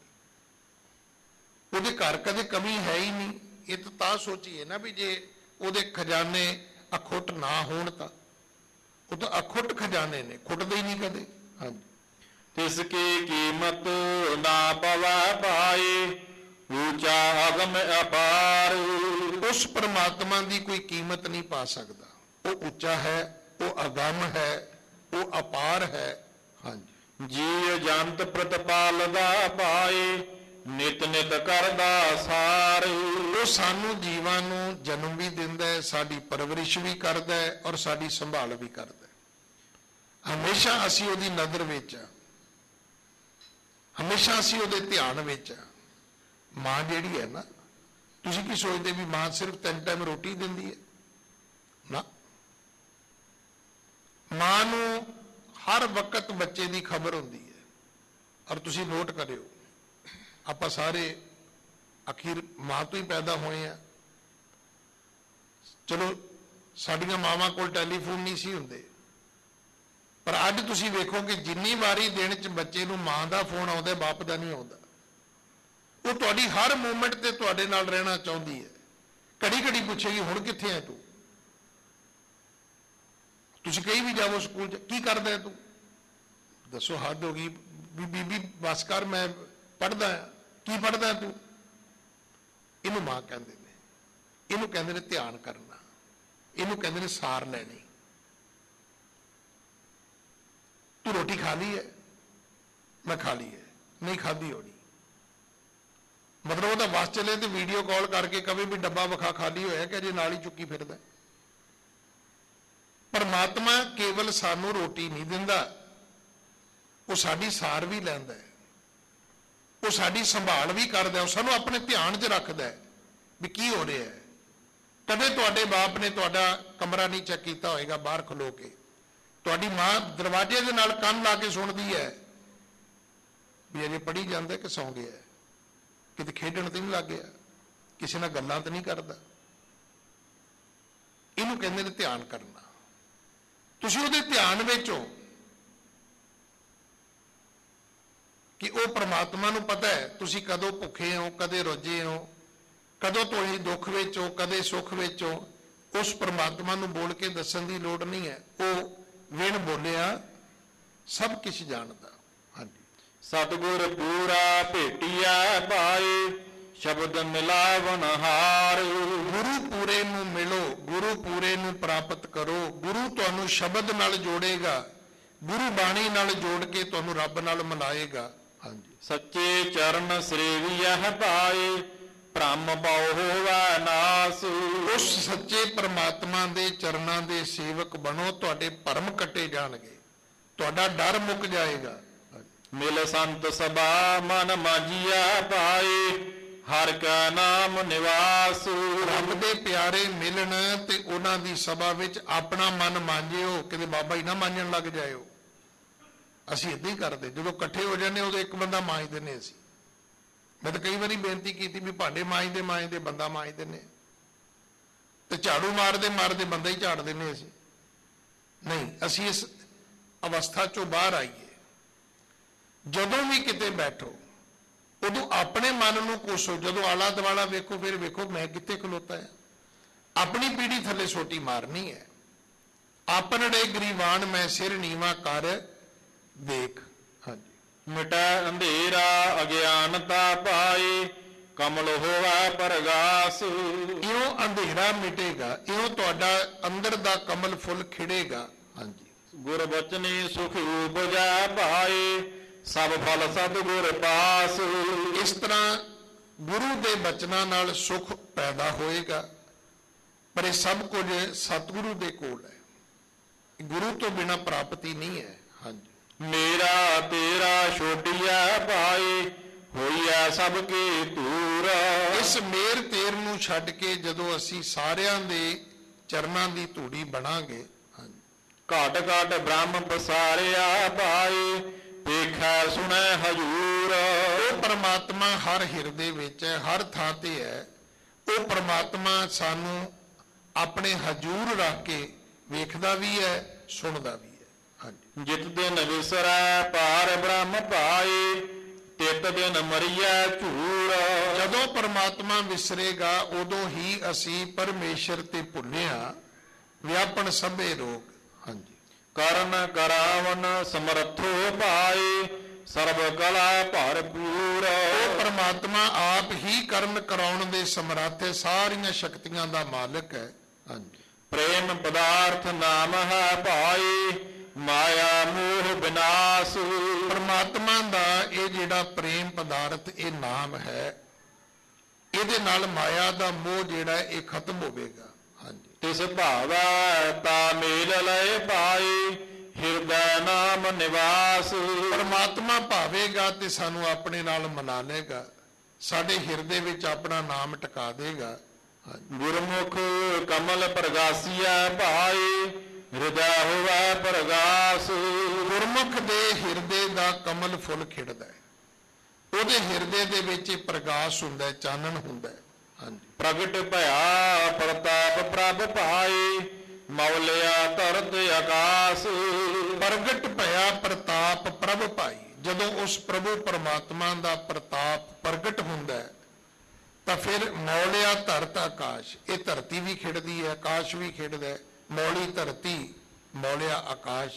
ਉਹਦੇ ਘਰ ਕਦੇ ਕਮੀ ਹੈ ਹੀ ਨਹੀਂ। ਇਹ ਤਾਂ ਤਾਂ ਸੋਚੀਏ ਨਾ ਵੀ ਜੇ ਉਹਦੇ ਖਜ਼ਾਨੇ ਅਖੁੱਟ ਨਾ ਹੋਣ ਤਾਂ, ਉਹ ਤਾਂ ਅਖੁੱਟ ਖਜ਼ਾਨੇ ਨੇ, ਖੁੱਟਦੇ ਹੀ ਨਹੀਂ ਕਦੇ। ਹਾਂਜੀ। ਤਿਸ ਕੀ ਕੀਮਤ ਨਾ ਪਵੈ ਪਾਈ, ਊਚਾ ਅਗਮ ਅਪਾਰ। ਉਸ ਪਰਮਾਤਮਾ ਦੀ ਕੋਈ ਕੀਮਤ ਨਹੀਂ ਪਾ ਸਕਦਾ। ਉਹ ਉੱਚਾ ਹੈ, ਉਹ ਅਗੰਮ ਹੈ, ਉਹ ਅਪਾਰ ਹੈ। ਹਾਂਜੀ। ਜੀ ਜੰਤ ਪ੍ਰਤਪਾਲਦਾ ਪਾਏ, ਨਿਤ ਨਿਤ ਕਰਦਾ ਸਾਰ। ਉਹ ਸਾਨੂੰ ਜੀਵਾਂ ਨੂੰ ਜਨਮ ਵੀ ਦਿੰਦਾ ਹੈ, ਸਾਡੀ ਪਰਵਰਿਸ਼ ਵੀ ਕਰਦਾ ਹੈ, ਔਰ ਸਾਡੀ ਸੰਭਾਲ ਵੀ ਕਰਦਾ ਹੈ। ਹਮੇਸ਼ਾ ਅਸੀਂ ਉਹਦੀ ਨਜ਼ਰ ਵਿੱਚ ਆ, ਹਮੇਸ਼ਾ ਅਸੀਂ ਉਹਦੇ ਧਿਆਨ ਵਿੱਚ ਆ। ਮਾਂ ਜਿਹੜੀ ਹੈ ਨਾ, ਤੁਸੀਂ ਕੀ ਸੋਚਦੇ ਵੀ ਮਾਂ ਸਿਰਫ ਤਿੰਨ ਟਾਈਮ ਰੋਟੀ ਦਿੰਦੀ ਹੈ? ਨਾ, ਮਾਂ ਨੂੰ ਹਰ ਵਕਤ ਬੱਚੇ ਦੀ ਖਬਰ ਹੁੰਦੀ ਹੈ। ਔਰ ਤੁਸੀਂ ਨੋਟ ਕਰਿਓ, ਆਪਾਂ ਸਾਰੇ ਅਖੀਰ ਮਾਂ ਤੋਂ ਹੀ ਪੈਦਾ ਹੋਏ ਆ। ਚਲੋ ਸਾਡੀਆਂ ਮਾਵਾਂ ਕੋਲ ਟੈਲੀਫੋਨ ਨਹੀਂ ਸੀ ਹੁੰਦੇ, ਪਰ ਅੱਜ ਤੁਸੀਂ ਵੇਖੋ ਕਿ ਜਿੰਨੀ ਵਾਰੀ ਦਿਨ 'ਚ ਬੱਚੇ ਨੂੰ ਮਾਂ ਦਾ ਫੋਨ ਆਉਂਦਾ, ਬਾਪ ਦਾ ਨਹੀਂ ਆਉਂਦਾ। ਉਹ ਤੁਹਾਡੀ ਹਰ ਮੂਵਮੈਂਟ ਤੇ ਤੁਹਾਡੇ ਨਾਲ ਰਹਿਣਾ ਚਾਹੁੰਦੀ ਹੈ। ਘੜੀ ਘੜੀ ਪੁੱਛੇਗੀ ਹੁਣ ਕਿੱਥੇ ਹੈ ਤੂੰ। ਤੁਸੀਂ ਕਹੀ ਵੀ ਜਾਵੋ ਸਕੂਲ 'ਚ, ਕੀ ਕਰਦਾ ਹੈ ਤੂੰ, ਦੱਸੋ ਹੱਦ ਹੋ ਗਈ ਵੀ ਬੀਬੀ ਬਸ ਕਰ, ਮੈਂ ਪੜ੍ਹਦਾ। ਕੀ ਪੜ੍ਹਦਾ ਤੂੰ? ਇਹਨੂੰ ਮਾਂ ਕਹਿੰਦੇ ਨੇ, ਇਹਨੂੰ ਕਹਿੰਦੇ ਨੇ ਧਿਆਨ ਕਰਨਾ, ਇਹਨੂੰ ਕਹਿੰਦੇ ਨੇ ਸਾਰ ਲੈਣੀ। ਤੂੰ ਰੋਟੀ ਖਾ ਲਈ ਹੈ? ਮੈਂ ਖਾ ਲਈ ਹੈ। ਨਹੀਂ ਖਾਧੀ ਹੋਣੀ, ਮਤਲਬ ਉਹਦਾ ਵਸ ਚਲੇ ਤੇ ਵੀਡੀਓ ਕਾਲ ਕਰਕੇ ਕਵੇ ਵੀ ਡੱਬਾ ਵਿਖਾ ਖਾਲੀ ਹੋਇਆ ਕਿ ਅਜੇ ਨਾਲ ਹੀ ਚੁੱਕੀ ਫਿਰਦਾ। ਪਰਮਾਤਮਾ ਕੇਵਲ ਸਾਨੂੰ ਰੋਟੀ ਨਹੀਂ ਦਿੰਦਾ, ਉਹ ਸਾਡੀ ਸਾਰ ਵੀ ਲੈਂਦਾ ਹੈ, ਉਹ ਸਾਡੀ ਸੰਭਾਲ ਵੀ ਕਰਦਾ, ਉਹ ਸਾਨੂੰ ਆਪਣੇ ਧਿਆਨ 'ਚ ਰੱਖਦਾ ਹੈ ਵੀ ਕੀ ਹੋ ਰਿਹਾ ਹੈ। ਕਦੇ ਤੁਹਾਡੇ ਬਾਪ ਨੇ ਤੁਹਾਡਾ ਕਮਰਾ ਨਹੀਂ ਚੈੱਕ ਕੀਤਾ ਹੋਏਗਾ ਬਾਹਰ ਖਲੋ ਕੇ, ਤੁਹਾਡੀ ਮਾਂ ਦਰਵਾਜ਼ੇ ਦੇ ਨਾਲ ਕੰਨ ਲਾ ਕੇ ਸੁਣਦੀ ਹੈ ਵੀ ਅਜੇ ਪੜ੍ਹੀ ਜਾਂਦਾ ਕਿ ਸੌਂ ਗਿਆ, ਕਿਤੇ ਖੇਡਣ ਤੇ ਨਹੀਂ ਲੱਗ ਗਿਆ, ਕਿਸੇ ਨਾਲ ਗੱਲਾਂ ਤੇ ਨਹੀਂ ਕਰਦਾ। ਇਹਨੂੰ ਕਹਿੰਦੇ ਨੇ ਧਿਆਨ ਕਰਨਾ। ਤੁਸੀਂ ਉਹਦੇ ਧਿਆਨ ਵਿੱਚ ਹੋ ਕਿ ਉਹ ਪਰਮਾਤਮਾ ਨੂੰ ਪਤਾ ਹੈ ਤੁਸੀਂ ਕਦੋਂ ਭੁੱਖੇ ਹੋ, ਕਦੇ ਰੋਜੇ ਹੋ, ਕਦੋਂ ਤੁਸੀਂ ਦੁੱਖ ਵਿੱਚ ਹੋ, ਕਦੇ ਸੁੱਖ ਵਿੱਚ ਹੋ। ਉਸ ਪਰਮਾਤਮਾ ਨੂੰ ਬੋਲ ਕੇ ਦੱਸਣ ਦੀ ਲੋੜ ਨਹੀਂ ਹੈ, ਉਹ ਵਿਣ ਬੋਲਿਆ ਸਭ ਕੁਝ ਜਾਣਦਾ। ਹਾਂਜੀ। ਸਤਿਗੁਰ ਪੂਰਾ ਭੇਟਿਆ ਭਾਈ, ਸ਼ਬਦ ਮਿਲਾਵਨ ਹਾਰ। ਗੁਰੂ ਪੂਰੇ ਨੂੰ ਮਿਲੋ, ਗੁਰੂ ਪੂਰੇ ਨੂੰ ਪ੍ਰਾਪਤ ਕਰੋ। ਗੁਰੂ ਤੁਹਾਨੂੰ ਸ਼ਬਦ ਨਾਲ ਜੋੜੇਗਾ, ਗੁਰੂ ਬਾਣੀ ਨਾਲ ਜੋੜ ਕੇ ਤੁਹਾਨੂੰ ਰੱਬ ਨਾਲ ਮਿਲਾਏਗਾ। ਹਾਂਜੀ। ਸੱਚੇ ਚਰਨ ਸੇਵੀਐ ਪਾਏ, ਭ੍ਰਮ ਭਉ ਹੋਵੈ ਨਾਸ। ਉਸ ਸੱਚੇ ਪ੍ਰਮਾਤਮਾ ਦੇ ਚਰਨਾਂ ਦੇ ਸੇਵਕ ਬਣੋ, ਤੁਹਾਡੇ ਭਰਮ ਕੱਟੇ ਜਾਣਗੇ, ਤੁਹਾਡਾ ਡਰ ਮੁੱਕ ਜਾਏਗਾ। ਮਿਲ ਸੰਤ ਸਭਾ ਮਨ ਮਾਜੀਐ ਪਾਏ, ਹਰਿ ਕਾ ਨਾਮ ਨਿਵਾਸ। ਰੱਬ ਦੇ ਪਿਆਰੇ ਮਿਲਣ ਤੇ ਉਹਨਾਂ ਦੀ ਸਭਾ ਵਿੱਚ ਆਪਣਾ ਮਨ ਮਾਂਜਿਓ, ਕਿਤੇ ਬਾਬਾ ਹੀ ਨਾ ਮਾਂਜਣ ਲੱਗ ਜਾਇਓ। ਅਸੀਂ ਏਦਾਂ ਹੀ ਕਰਦੇ, ਜਦੋਂ ਇਕੱਠੇ ਹੋ ਜਾਂਦੇ ਉਦੋਂ ਇੱਕ ਬੰਦਾ ਮਾਂਜ ਦਿੰਦੇ ਅਸੀਂ। ਮੈਂ ਤਾਂ ਕਈ ਵਾਰੀ ਬੇਨਤੀ ਕੀਤੀ ਵੀ ਭਾਂਡੇ ਮਾਂਜਦੇ ਮਾਂਜਦੇ ਬੰਦਾ ਮਾਂਜ ਦਿੰਦੇ, ਤੇ ਝਾੜੂ ਮਾਰਦੇ ਮਾਰਦੇ ਬੰਦਾ ਹੀ ਝਾੜ ਦਿੰਦੇ ਅਸੀਂ। ਨਹੀਂ, ਅਸੀਂ ਇਸ ਅਵਸਥਾ ਚੋਂ ਬਾਹਰ ਆਈਏ। ਜਦੋਂ ਵੀ ਕਿਤੇ ਬੈਠੋ ਉਦੋਂ ਆਪਣੇ ਮਨ ਨੂੰ ਕੋਸੋ। ਜਦੋਂ ਆਲਾ ਦੁਆਲਾ ਵੇਖੋ ਫਿਰ ਵੇਖੋ ਮੈਂ ਕਿੱਥੇ ਖਲੋਤਾ ਹੈ। ਆਪਣੀ ਪੀੜੀ ਥੱਲੇ ਸੋਟੀ ਮਾਰਨੀ ਹੈ। ਆਪਨੜੇ ਗਰੀਵਾਨ ਮੈਂ ਸਿਰ ਨੀਵਾ ਕਰ ਦੇਖ। ਹਾਂਜੀ। ਮਿਟੈ ਅੰਧੇਰਾ ਅਗਿਆਨਤਾ ਪਾਏ, ਕਮਲ ਹੋਵੈ ਪ੍ਰਗਾਸ। ਇਉਂ ਅੰਧੇਰਾ ਮਿਟੇਗਾ, ਇਉਂ ਤੁਹਾਡਾ ਅੰਦਰ ਦਾ ਕਮਲ ਫੁੱਲ ਖਿੜੇਗਾ। ਹਾਂਜੀ। ਗੁਰ ਬਚਨੀ ਸੁਖ ਉਪਜੈ ਭਾਏ, ਸਭ ਫਲ ਸਤਿਗੁਰ ਪਾਸ। ਇਸ ਤਰ੍ਹਾਂ ਗੁਰੂ ਦੇ ਬਚਨਾਂ ਨਾਲ ਸੁਖ ਪੈਦਾ ਹੋਏਗਾ, ਪਰ ਇਹ ਸਭ ਕੁਝ ਸਤਿਗੁਰੂ ਦੇ ਕੋਲ ਹੈ, ਗੁਰੂ ਤੋਂ ਬਿਨਾਂ ਪ੍ਰਾਪਤੀ ਨਹੀਂ ਹੈ। ਹਾਂਜੀ। ਮੇਰਾ ਤੇਰਾ ਛੋਟਿਆ ਭਾਈ, ਹੋਈਐ ਸਭ ਕੀ ਧੂਰ। ਇਸ ਮੇਰ ਤੇਰ ਨੂੰ ਛੱਡ ਕੇ ਜਦੋਂ ਅਸੀਂ ਸਾਰਿਆਂ ਦੇ ਚਰਨਾਂ ਦੀ ਧੂੜੀ ਬਣਾਂਗੇ, ਘਾਟ ਘਾਟ ਬ੍ਰਹਮ ਪਸਾਰਿਆ ਭਾਈ, ਵੇਖੈ ਸੁਣੈ ਹਜੂਰ। ਉਹ ਪਰਮਾਤਮਾ ਹਰ ਹਿਰਦੇ ਵਿੱਚ ਹੈ, ਹਰ ਥਾਂ ਤੇ ਹੈ। ਉਹ ਪਰਮਾਤਮਾ ਸਾਨੂੰ ਆਪਣੇ ਹਜੂਰ ਰੱਖ ਕੇ ਵੇਖਦਾ ਵੀ ਹੈ, ਸੁਣਦਾ ਵੀ ਹੈ। ਹਾਂਜੀ। ਜਿਤ ਦਿਨ ਵਿਸਰੈ ਪਾਰ ਬ੍ਰਹਮ ਪਾਏ, ਤਿਤ ਦਿਨ ਮਰੀਐ ਝੂਰ। ਜਦੋਂ ਪਰਮਾਤਮਾ ਵਿਸਰੇਗਾ ਉਦੋਂ ਹੀ ਅਸੀਂ ਪਰਮੇਸ਼ਰ ਤੇ ਭੁੱਲਿਆ ਵਿਆਪਨ ਸਭੇ ਰੋਗ। ਹਾਂਜੀ। ਕਰਨ ਕਰਾਵਨ ਸਮਰਥੋ ਪਾਏ, ਸਰਬ ਕਲਾ ਭਰਪੂਰ। ਉਹ ਪਰਮਾਤਮਾ ਆਪ ਹੀ ਕਰਨ ਕਰਾਉਣ ਦੇ ਸਮਰੱਥ ਹੈ, ਸਾਰੀਆਂ ਸ਼ਕਤੀਆਂ ਦਾ ਮਾਲਕ ਹੈ। ਹਾਂਜੀ। ਪ੍ਰੇਮ ਪਦਾਰਥ ਨਾਮ ਹੈ ਭਾਈ, ਮਾਇਆ ਮੋਹ ਵਿਨਾਸ਼। ਪਰਮਾਤਮਾ ਦਾ ਇਹ ਜਿਹੜਾ ਪ੍ਰੇਮ ਪਦਾਰਥ ਇਹ ਨਾਮ ਹੈ, ਇਹਦੇ ਨਾਲ ਮਾਇਆ ਦਾ ਮੋਹ ਜਿਹੜਾ ਇਹ ਖਤਮ ਹੋਵੇਗਾ। ਹਾਂਜੀ। ਤਿਸ ਭਾਵੈ ਤਾ ਮੇਲ ਲਏ ਪਾਈ, ਹਿਰਦੈ ਨਾਮ ਨਿਵਾਸ। ਪਰਮਾਤਮਾ ਭਾਵੇਗਾ ਤੇ ਸਾਨੂੰ ਆਪਣੇ ਨਾਲ ਮਨਾ ਲੇਗਾ, ਸਾਡੇ ਹਿਰਦੇ ਵਿੱਚ ਆਪਣਾ ਨਾਮ ਟਿਕਾ ਦੇਗਾ। ਗੁਰਮੁਖ ਕਮਲ ਪ੍ਰਗਾਸੀਐ ਭਾਈ, ਹਿਰਦੈ ਹੋਵੈ ਪ੍ਰਗਾਸ। ਗੁਰਮੁਖ ਦੇ ਹਿਰਦੇ ਦਾ ਕਮਲ ਫੁੱਲ ਖਿੜਦਾ ਹੈ, ਉਹਦੇ ਹਿਰਦੇ ਦੇ ਵਿੱਚ ਪ੍ਰਗਾਸ ਹੁੰਦਾ ਹੈ, ਚਾਨਣ ਹੁੰਦਾ ਹੈ। ਹਾਂਜੀ। ਪ੍ਰਗਟ ਭਇਆ ਪ੍ਰਤਾਪ ਪ੍ਰਭ ਭਾਈ, ਮੌਲਿਆ ਧਰਤ ਆਕਾਸ। ਪ੍ਰਗਟ ਭਇਆ ਪ੍ਰਤਾਪ ਪ੍ਰਭ ਭਾਈ, ਜਦੋਂ ਉਸ ਪ੍ਰਭੂ ਪਰਮਾਤਮਾ ਦਾ ਪ੍ਰਤਾਪ ਪ੍ਰਗਟ ਹੁੰਦਾ ਹੈ ਤਾਂ ਫਿਰ ਮੌਲਿਆ ਧਰਤ ਆਕਾਸ਼, ਇਹ ਧਰਤੀ ਵੀ ਖਿੜਦੀ ਹੈ, ਆਕਾਸ਼ ਵੀ ਖਿੜਦਾ ਹੈ। ਮੌਲੀ ਧਰਤੀ, ਮੌਲਿਆ ਆਕਾਸ਼।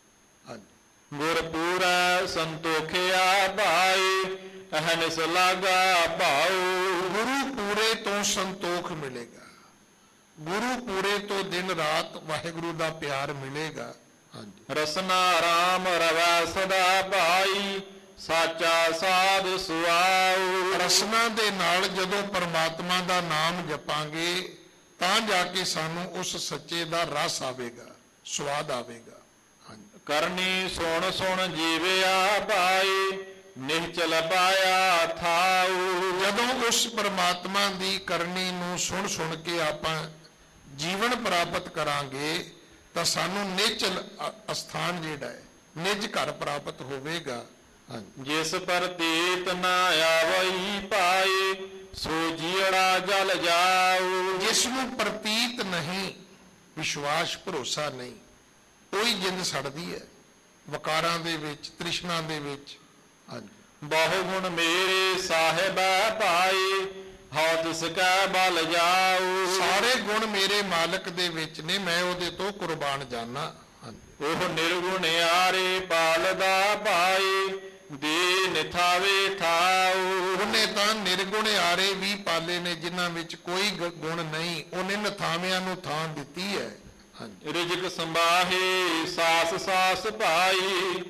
ਹਾਂਜੀ। ਗੁਰ ਪੂਰੈ ਸੰਤੋਖਿਆ ਭਾਈ, ਅਹਨਿਸ ਲਾਗਾ ਭਾਉ। ਗੁਰੂ ਪੂਰੇ ਤੋਂ ਸੰਤੋਖ ਮਿਲੇਗਾ, ਗੁਰੂ ਪੂਰੇ ਤੋਂ ਦਿਨ ਰਾਤ ਵਾਹਿਗੁਰੂ ਦਾ ਪਿਆਰ ਮਿਲੇਗਾ। ਹਾਂਜੀ। ਰਸਨਾ ਰਾਮ ਰਵੈ ਸਦਾ ਭਾਈ, ਸਾਚਾ ਸਾਧ ਸੁਆਉ। ਰਸਨਾ ਦੇ ਨਾਲ ਜਦੋਂ ਪਰਮਾਤਮਾ ਦਾ ਨਾਮ ਜਪਾਂਗੇ ਤਾਂ ਜਾ ਕੇ ਸਾਨੂੰ ਉਸ ਸੱਚੇ ਦਾ ਰਸ ਆਵੇਗਾ, ਸਵਾਦ ਆਵੇਗਾ। ਹਾਂਜੀ। ਕਰਨੀ ਸੁਣ ਸੁਣ ਜੀਵਿਆ ਭਾਈ, ਨਿਹਚਲ ਪਾਇਆ ਥਾਉ। ਜਦੋਂ ਉਸ ਪਰਮਾਤਮਾ ਦੀ ਕਰਨੀ ਨੂੰ ਸੁਣ ਸੁਣ ਕੇ ਆਪਾਂ ਜੀਵਨ ਪ੍ਰਾਪਤ ਕਰਾਂਗੇ ਤਾਂ ਸਾਨੂੰ ਨਿਚਲ ਅਸਥਾਨ ਜਿਹੜਾ ਹੈ, ਨਿਜ ਘਰ ਪ੍ਰਾਪਤ ਹੋਵੇਗਾ। ਜਿਸ ਪ੍ਰਤੀਤ ਨਾ ਆਵਈ ਪਾਏ, ਸੋ ਜੀੜਾ ਜਲ ਜਾਉ। ਜਿਸ ਨੂੰ ਪ੍ਰਤੀਤ ਨਹੀਂ, ਵਿਸ਼ਵਾਸ ਭਰੋਸਾ ਨਹੀਂ, ਉਹੀ ਜਿੰਦ ਸੜਦੀ ਹੈ ਵਕਾਰਾਂ ਦੇ ਵਿੱਚ, ਤ੍ਰਿਸ਼ਨਾ ਦੇ ਵਿੱਚ। ਹਾਂਜੀ। ਬਹੁ ਗੁਣ ਮੇਰੇ ਸਾਹਿਬਾ ਭਾਈ, ਹਉ ਤਿਸ ਕੈ ਬਲ ਜਾਉ। ਸਾਰੇ ਗੁਣ ਮੇਰੇ ਮਾਲਕ ਦੇ ਵਿੱਚ ਨੇ, ਮੈਂ ਉਹਦੇ ਤੋਂ ਕੁਰਬਾਨ ਜਾਨਾ। ਉਹ ਨਿਰਗੁਣ ਆਰੇ ਪਾਲਦਾ ਭਾਈ, ਦੇ ਨਿਥਾਵੇ ਥਾਉ। ਉਹਨੇ ਤਾਂ ਨਿਰਗੁਣ ਆਰੇ ਵੀ ਪਾਲੇ ਨੇ, ਜਿਨ੍ਹਾਂ ਵਿੱਚ ਕੋਈ ਗੁਣ ਨਹੀਂ, ਉਹਨੇ ਨਥਾਵਿਆਂ ਨੂੰ ਥਾਂ ਦਿੱਤੀ ਹੈ। ਰਿਜਕ ਸੰਭਾਹੇ ਸਾਸ ਸਾਸ ਭਾਈ,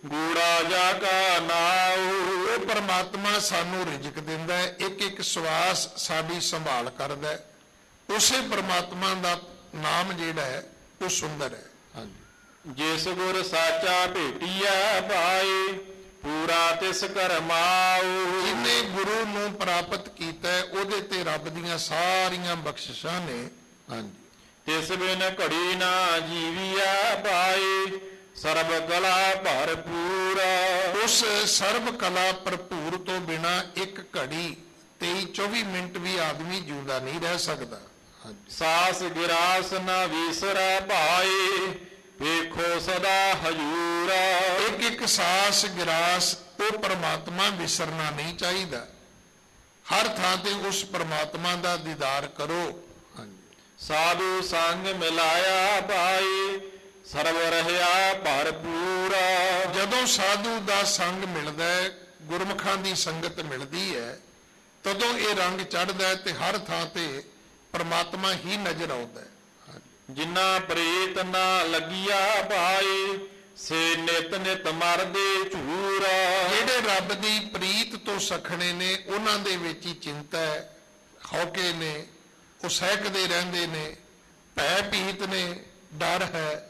ਗੂੜਾ ਜਾ ਕਾ ਨਾਉ। ਉਹ ਪਰਮਾਤਮਾ ਸਾਨੂੰ ਰਿਜ਼ਕ ਦਿੰਦਾ ਹੈ, ਇੱਕ ਇੱਕ ਸਵਾਸ ਸਾਡੀ ਸੰਭਾਲ ਕਰਦਾ ਹੈ। ਉਸੇ ਪਰਮਾਤਮਾ ਦਾ ਨਾਮ ਜਿਹੜਾ ਹੈ ਉਹ ਸੁੰਦਰ ਹੈ। ਹਾਂਜੀ, ਜਿਸ ਗੁਰ ਸਾਚਾ ਭੇਟੀਐ ਭਾਈ, ਪੂਰਾ ਤਿਸ ਕਰਮਾਉ। ਜਿਹਨੇ ਗੁਰੂ ਨੂੰ ਪ੍ਰਾਪਤ ਕੀਤਾ ਹੈ, ਉਹਦੇ ਤੇ ਰੱਬ ਦੀਆਂ ਸਾਰੀਆਂ ਬਖਸ਼ਿਸ਼ਾਂ ਨੇ। ਹਾਂਜੀ, ਤਿਸ ਬਿਨ ਘੜੀ ਨਾ ਜੀਵੀਐ ਭਾਈ, ਸਰਬ ਕਲਾ ਭਰਪੂਰਾ। ਉਸ ਸਰਬ ਕਲਾ ਭਰਪੂਰ ਤੋਂ ਬਿਨਾ ਇੱਕ ਘੜੀ ਤੇਈ ਚੌਵੀ ਮਿੰਟ ਵੀ ਆਦਮੀ ਜਿਉਂਦਾ ਨਹੀਂ ਰਹਿ ਸਕਦਾ। ਹਾਂਜੀ, ਸਾਸ ਗਿਰਾਸ ਨਾ ਵੀਸਰੈ ਭਾਈ, ਵੇਖੋ ਸਦਾ ਹਜੂਰਾ। ਇੱਕ ਇੱਕ ਸਾਸ ਗਿਰਾਸ ਉਹ ਪਰਮਾਤਮਾ ਵਿਸਰਨਾ ਨਹੀਂ ਚਾਹੀਦਾ। ਹਰ ਥਾਂ ਤੇ ਉਸ ਪਰਮਾਤਮਾ ਦਾ ਦੀਦਾਰ ਕਰੋ। ਹਾਂਜੀ, ਸਾਧੂ ਸੰਗ ਮਿਲਾਇਆ ਭਾਈ, ਸਰਬ ਰਹਿਆ ਭਰਪੂਰਾ। ਜਦੋਂ ਸਾਧੂ ਦਾ ਸੰਗ ਮਿਲਦਾ ਹੈ, ਗੁਰਮੁਖਾਂ ਦੀ ਸੰਗਤ ਮਿਲਦੀ ਹੈ, ਤਦੋਂ ਇਹ ਰੰਗ ਚੜ੍ਹਦਾ ਹੈ ਤੇ ਹਰ ਥਾਂ ਤੇ ਪਰਮਾਤਮਾ ਹੀ ਨਜ਼ਰ ਆਉਂਦਾ ਹੈ। ਜਿਨ੍ਹਾਂ ਪ੍ਰੀਤ ਨਾ ਲੱਗਿਆ ਭਾਈ, ਸੇ ਨਿਤ ਨਿਤ ਮਰਦੇ ਝੂਰਾ। ਜਿਹੜੇ ਰੱਬ ਦੀ ਪ੍ਰੀਤ ਤੋਂ ਸਖਣੇ ਨੇ, ਉਹਨਾਂ ਦੇ ਵਿੱਚ ਹੀ ਚਿੰਤਾ ਹੈ, ਹੌਕੇ ਨੇ, ਉਹ ਸਹਿਕਦੇ ਰਹਿੰਦੇ ਨੇ, ਭੈ ਭੀਤ ਨੇ, ਡਰ ਹੈ।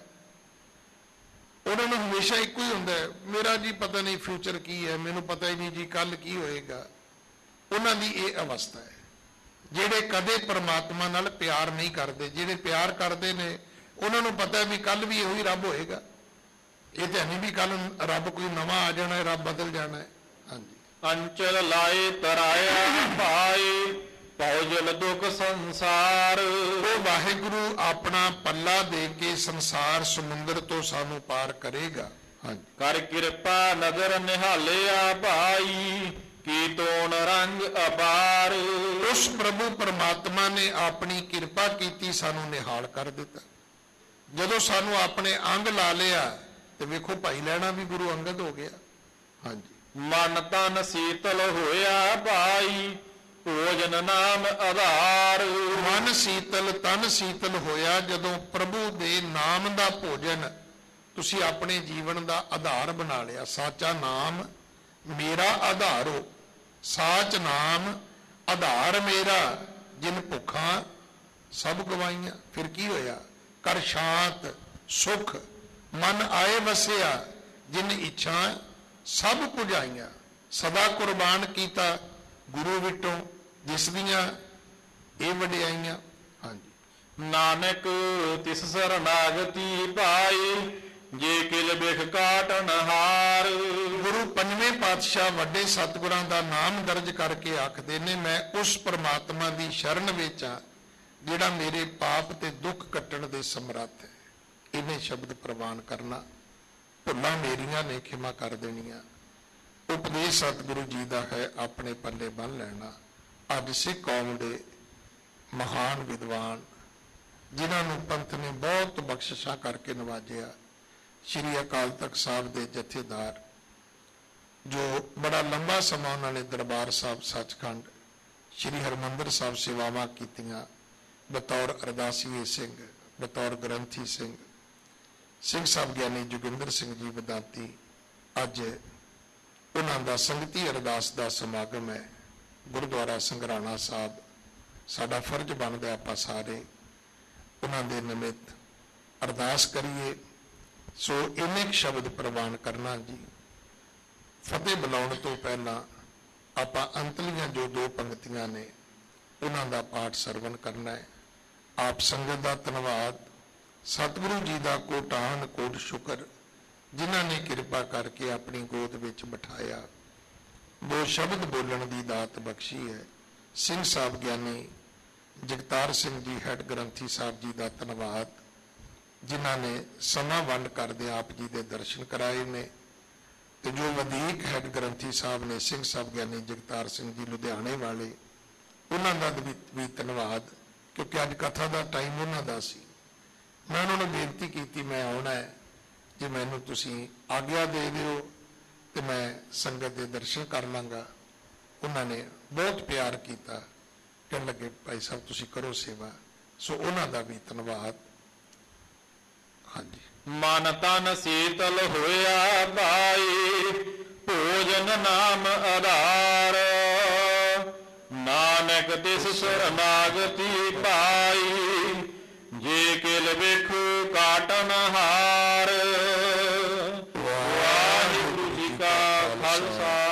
ਉਹਨਾਂ ਨੂੰ ਹਮੇਸ਼ਾ ਇੱਕੋ ਹੀ ਹੁੰਦਾ ਹੈ, ਮੇਰਾ ਜੀ ਪਤਾ ਨਹੀਂ ਫਿਊਚਰ ਕੀ ਹੈ, ਮੈਨੂੰ ਪਤਾ ਹੀ ਨਹੀਂ ਜੀ ਕੱਲ ਕੀ ਹੋਏਗਾ। ਉਹਨਾਂ ਦੀ ਇਹ ਅਵਸਥਾ ਹੈ। ਜਿਹੜੇ ਕਦੇ ਪਰਮਾਤਮਾ ਨਾਲ ਪਿਆਰ ਨਹੀਂ ਕਰਦੇ, ਜਿਹੜੇ ਪਿਆਰ ਕਰਦੇ ਨੇ, ਉਹਨਾਂ ਨੂੰ ਪਤਾ ਵੀ ਕੱਲ ਵੀ ਇਹੋ ਹੀ ਰੱਬ ਹੋਏਗਾ। ਇਹ ਤਾਂ ਨਹੀਂ ਵੀ ਕੱਲ ਰੱਬ ਕੋਈ ਨਵਾਂ ਆ ਜਾਣਾ ਹੈ, ਰੱਬ ਬਦਲ ਜਾਣਾ ਹੈ। ਹਾਂਜੀ, ਅੰਚਲ ਲਾਏ ਤਰਾਇਆ ਭਾਈ, ਭਉਜਲ ਦੁਖ ਸੰਸਾਰ। ਉਹ ਵਾਹਿਗੁਰੂ ਆਪਣਾ ਪੱਲਾ ਦੇ ਕੇ ਸੰਸਾਰ ਸਮੁੰਦਰ ਤੋਂ ਸਾਨੂੰ ਪਾਰ ਕਰੇਗਾ। ਹਾਂਜੀ, ਕਰ ਕਿਰਪਾ ਨਦਰ ਨਿਹਾਲਿਆ ਭਾਈ, ਕੀ ਤੋਨ ਰੰਗ ਅਪਾਰ। ਉਸ ਪ੍ਰਭੂ ਪਰਮਾਤਮਾ ਨੇ ਆਪਣੀ ਕਿਰਪਾ ਕੀਤੀ, ਸਾਨੂੰ ਨਿਹਾਲ ਕਰ ਦਿੱਤਾ। ਜਦੋਂ ਸਾਨੂੰ ਆਪਣੇ ਅੰਗ ਲਾ ਲਿਆ ਤੇ ਵੇਖੋ ਭਾਈ ਲੈਣਾ ਵੀ ਗੁਰੂ ਅੰਗਦ ਹੋ ਗਿਆ। ਹਾਂਜੀ, ਮਨ ਤਨ ਸੀਤਲ ਹੋਇਆ ਭਾਈ, ਭੋਜਨ ਨਾਮ ਆਧਾਰ। ਮਨ ਸੀਤਲ ਤਨ ਸੀਤਲ ਹੋਇਆ ਜਦੋਂ ਪ੍ਰਭੂ ਦੇ ਨਾਮ ਦਾ ਭੋਜਨ ਤੁਸੀਂ ਆਪਣੇ ਜੀਵਨ ਦਾ ਆਧਾਰ ਬਣਾ ਲਿਆ। ਸਾਚਾ ਨਾਮ ਮੇਰਾ ਆਧਾਰ ਹੋ, ਸਾਚ ਨਾਮ ਆਧਾਰ ਮੇਰਾ, ਜਿਨ ਭੁੱਖਾਂ ਸਭ ਗਵਾਈਆਂ। ਫਿਰ ਕੀ ਹੋਇਆ? ਕਰ ਸ਼ਾਂਤ ਸੁਖ ਮਨ ਆਏ ਵਸਿਆ, ਜਿਨ ਇੱਛਾ ਸਭ ਪੁਜਾਈਆਂ। ਸਦਾ ਕੁਰਬਾਨ ਕੀਤਾ ਗੁਰੂ ਵਿਟੋਂ, ਜਿਸ ਦੀਆਂ ਇਹ ਵਡਿਆਈਆਂ। ਹਾਂਜੀ, ਨਾਨਕ ਤਿਸ ਸਰਨਾਗਤੀ ਪਾਈ, ਜੇ ਕਿਲ ਬਿਖ ਕਾਟਨ ਹਾਰ। ਗੁਰੂ ਪੰਜਵੇਂ ਪਾਤਸ਼ਾਹ ਵੱਡੇ ਸਤਿਗੁਰਾਂ ਦਾ ਨਾਮ ਦਰਜ ਕਰਕੇ ਆਖਦੇ ਨੇ, ਮੈਂ ਉਸ ਪਰਮਾਤਮਾ ਦੀ ਸ਼ਰਨ ਵਿੱਚ ਆ ਜਿਹੜਾ ਮੇਰੇ ਪਾਪ ਤੇ ਦੁੱਖ ਕੱਟਣ ਦੇ ਸਮਰੱਥ ਹੈ। ਇਹਨੇ ਸ਼ਬਦ ਪ੍ਰਵਾਨ ਕਰਨਾ, ਭੁੱਲਾਂ ਮੇਰੀਆਂ ਨੇ ਖਿਮਾ ਕਰ ਦੇਣੀਆਂ। ਉਪਦੇਸ਼ ਸਤਿਗੁਰੂ ਜੀ ਦਾ ਹੈ, ਆਪਣੇ ਪੱਲੇ ਬੰਨ੍ਹ ਲੈਣਾ। ਅੱਜ ਸਿੱਖ ਕੌਮ ਦੇ ਮਹਾਨ ਵਿਦਵਾਨ, ਜਿਨ੍ਹਾਂ ਨੂੰ ਪੰਥ ਨੇ ਬਹੁਤ ਬਖਸ਼ਿਸ਼ਾਂ ਕਰਕੇ ਨਵਾਜਿਆ, ਸ਼੍ਰੀ ਅਕਾਲ ਤਖਤ ਸਾਹਿਬ ਦੇ ਜਥੇਦਾਰ, ਜੋ ਬੜਾ ਲੰਬਾ ਸਮਾਂ ਉਹਨਾਂ ਨੇ ਦਰਬਾਰ ਸਾਹਿਬ ਸੱਚਖੰਡ ਸ਼੍ਰੀ ਹਰਿਮੰਦਰ ਸਾਹਿਬ ਸੇਵਾਵਾਂ ਕੀਤੀਆਂ, ਬਤੌਰ ਅਰਦਾਸੀਏ ਸਿੰਘ, ਬਤੌਰ ਗ੍ਰੰਥੀ ਸਿੰਘ, ਸਿੰਘ ਸਾਹਿਬ ਗਿਆਨੀ ਜੋਗਿੰਦਰ ਸਿੰਘ ਜੀ ਵਿਦਾਂਤੀ। ਅੱਜ ਉਹਨਾਂ ਦਾ ਸੰਗਤੀ ਅਰਦਾਸ ਦਾ ਸਮਾਗਮ ਹੈ ਗੁਰਦੁਆਰਾ ਸੰਘਰਾਣਾ ਸਾਹਿਬ। ਸਾਡਾ ਫਰਜ਼ ਬਣਦਾ ਆਪਾਂ ਸਾਰੇ ਉਹਨਾਂ ਦੇ ਨਿਮਿਤ ਅਰਦਾਸ ਕਰੀਏ। ਸੋ ਇੰਨੇ ਸ਼ਬਦ ਪ੍ਰਵਾਨ ਕਰਨਾ ਜੀ। ਫਤਿਹ ਬੁਲਾਉਣ ਤੋਂ ਪਹਿਲਾਂ ਆਪਾਂ ਅੰਤਲੀਆਂ ਜੋ ਦੋ ਪੰਕਤੀਆਂ ਨੇ ਉਹਨਾਂ ਦਾ ਪਾਠ ਸਰਵਣ ਕਰਨਾ ਹੈ। ਆਪ ਸੰਗਤ ਦਾ ਧੰਨਵਾਦ, ਸਤਿਗੁਰੂ ਜੀ ਦਾ ਕੋਟਾਨ ਕੋਟ ਸ਼ੁਕਰ, ਜਿਨ੍ਹਾਂ ਨੇ ਕਿਰਪਾ ਕਰਕੇ ਆਪਣੀ ਗੋਦ ਵਿੱਚ ਬਿਠਾਇਆ, ਦੋ ਸ਼ਬਦ ਬੋਲਣ ਦੀ ਦਾਤ ਬਖਸ਼ੀ ਹੈ। ਸਿੰਘ ਸਾਹਿਬ ਗਿਆਨੀ ਜਗਤਾਰ ਸਿੰਘ ਜੀ ਹੈਡ ਗ੍ਰੰਥੀ ਸਾਹਿਬ ਜੀ ਦਾ ਧੰਨਵਾਦ, ਜਿਨ੍ਹਾਂ ਨੇ ਸਮਾਂ ਵੰਡ ਕਰਦੇ ਆਪ ਜੀ ਦੇ ਦਰਸ਼ਨ ਕਰਾਏ ਨੇ। ਤੇ ਜੋ ਵਧੀਕ ਹੈਡ ਗ੍ਰੰਥੀ ਸਾਹਿਬ ਨੇ ਸਿੰਘ ਸਾਹਿਬ ਗਿਆਨੀ ਜਗਤਾਰ ਸਿੰਘ ਜੀ ਲੁਧਿਆਣੇ ਵਾਲੇ, ਉਹਨਾਂ ਦਾ ਵੀ ਧੰਨਵਾਦ, ਕਿਉਂਕਿ ਅੱਜ ਕਥਾ ਦਾ ਟਾਈਮ ਉਹਨਾਂ ਦਾ ਸੀ। ਮੈਂ ਉਹਨਾਂ ਨੂੰ ਬੇਨਤੀ ਕੀਤੀ, ਮੈਂ ਆਉਣਾ ਹੈ, ਜੇ ਮੈਨੂੰ ਤੁਸੀਂ ਆਗਿਆ ਦੇ ਦਿਓ ਤੇ ਮੈਂ ਸੰਗਤ ਦੇ ਦਰਸ਼ਨ ਕਰ ਲਾਂਗਾ। ਉਹਨਾਂ ਨੇ ਬਹੁਤ ਪਿਆਰ ਕੀਤਾ, ਕਹਿਣ ਲੱਗੇ ਭਾਈ ਸਾਹਿਬ ਤੁਸੀਂ ਕਰੋ ਸੇਵਾ। ਸੋ ਉਹਨਾਂ ਦਾ ਵੀ ਧੰਨਵਾਦ। ਹਾਂਜੀ। ਮਨ ਤਨ ਸੀਤਲ ਹੋਇਆ ਭਾਈ, ਭੋਜਨ ਨਾਮ ਆਧਾਰ। ਨਾਨਕ ਤਿਸ ਸਰਨਾਗਤੀ ਪਾਈ, ਜੇ ਕਿਲ ਵੇਖੋ ਕਾਟਨ ਹਾਰ। ਵਾਹਿਗੁਰੂ ਜੀ ਕਾ ਖਾਲਸਾ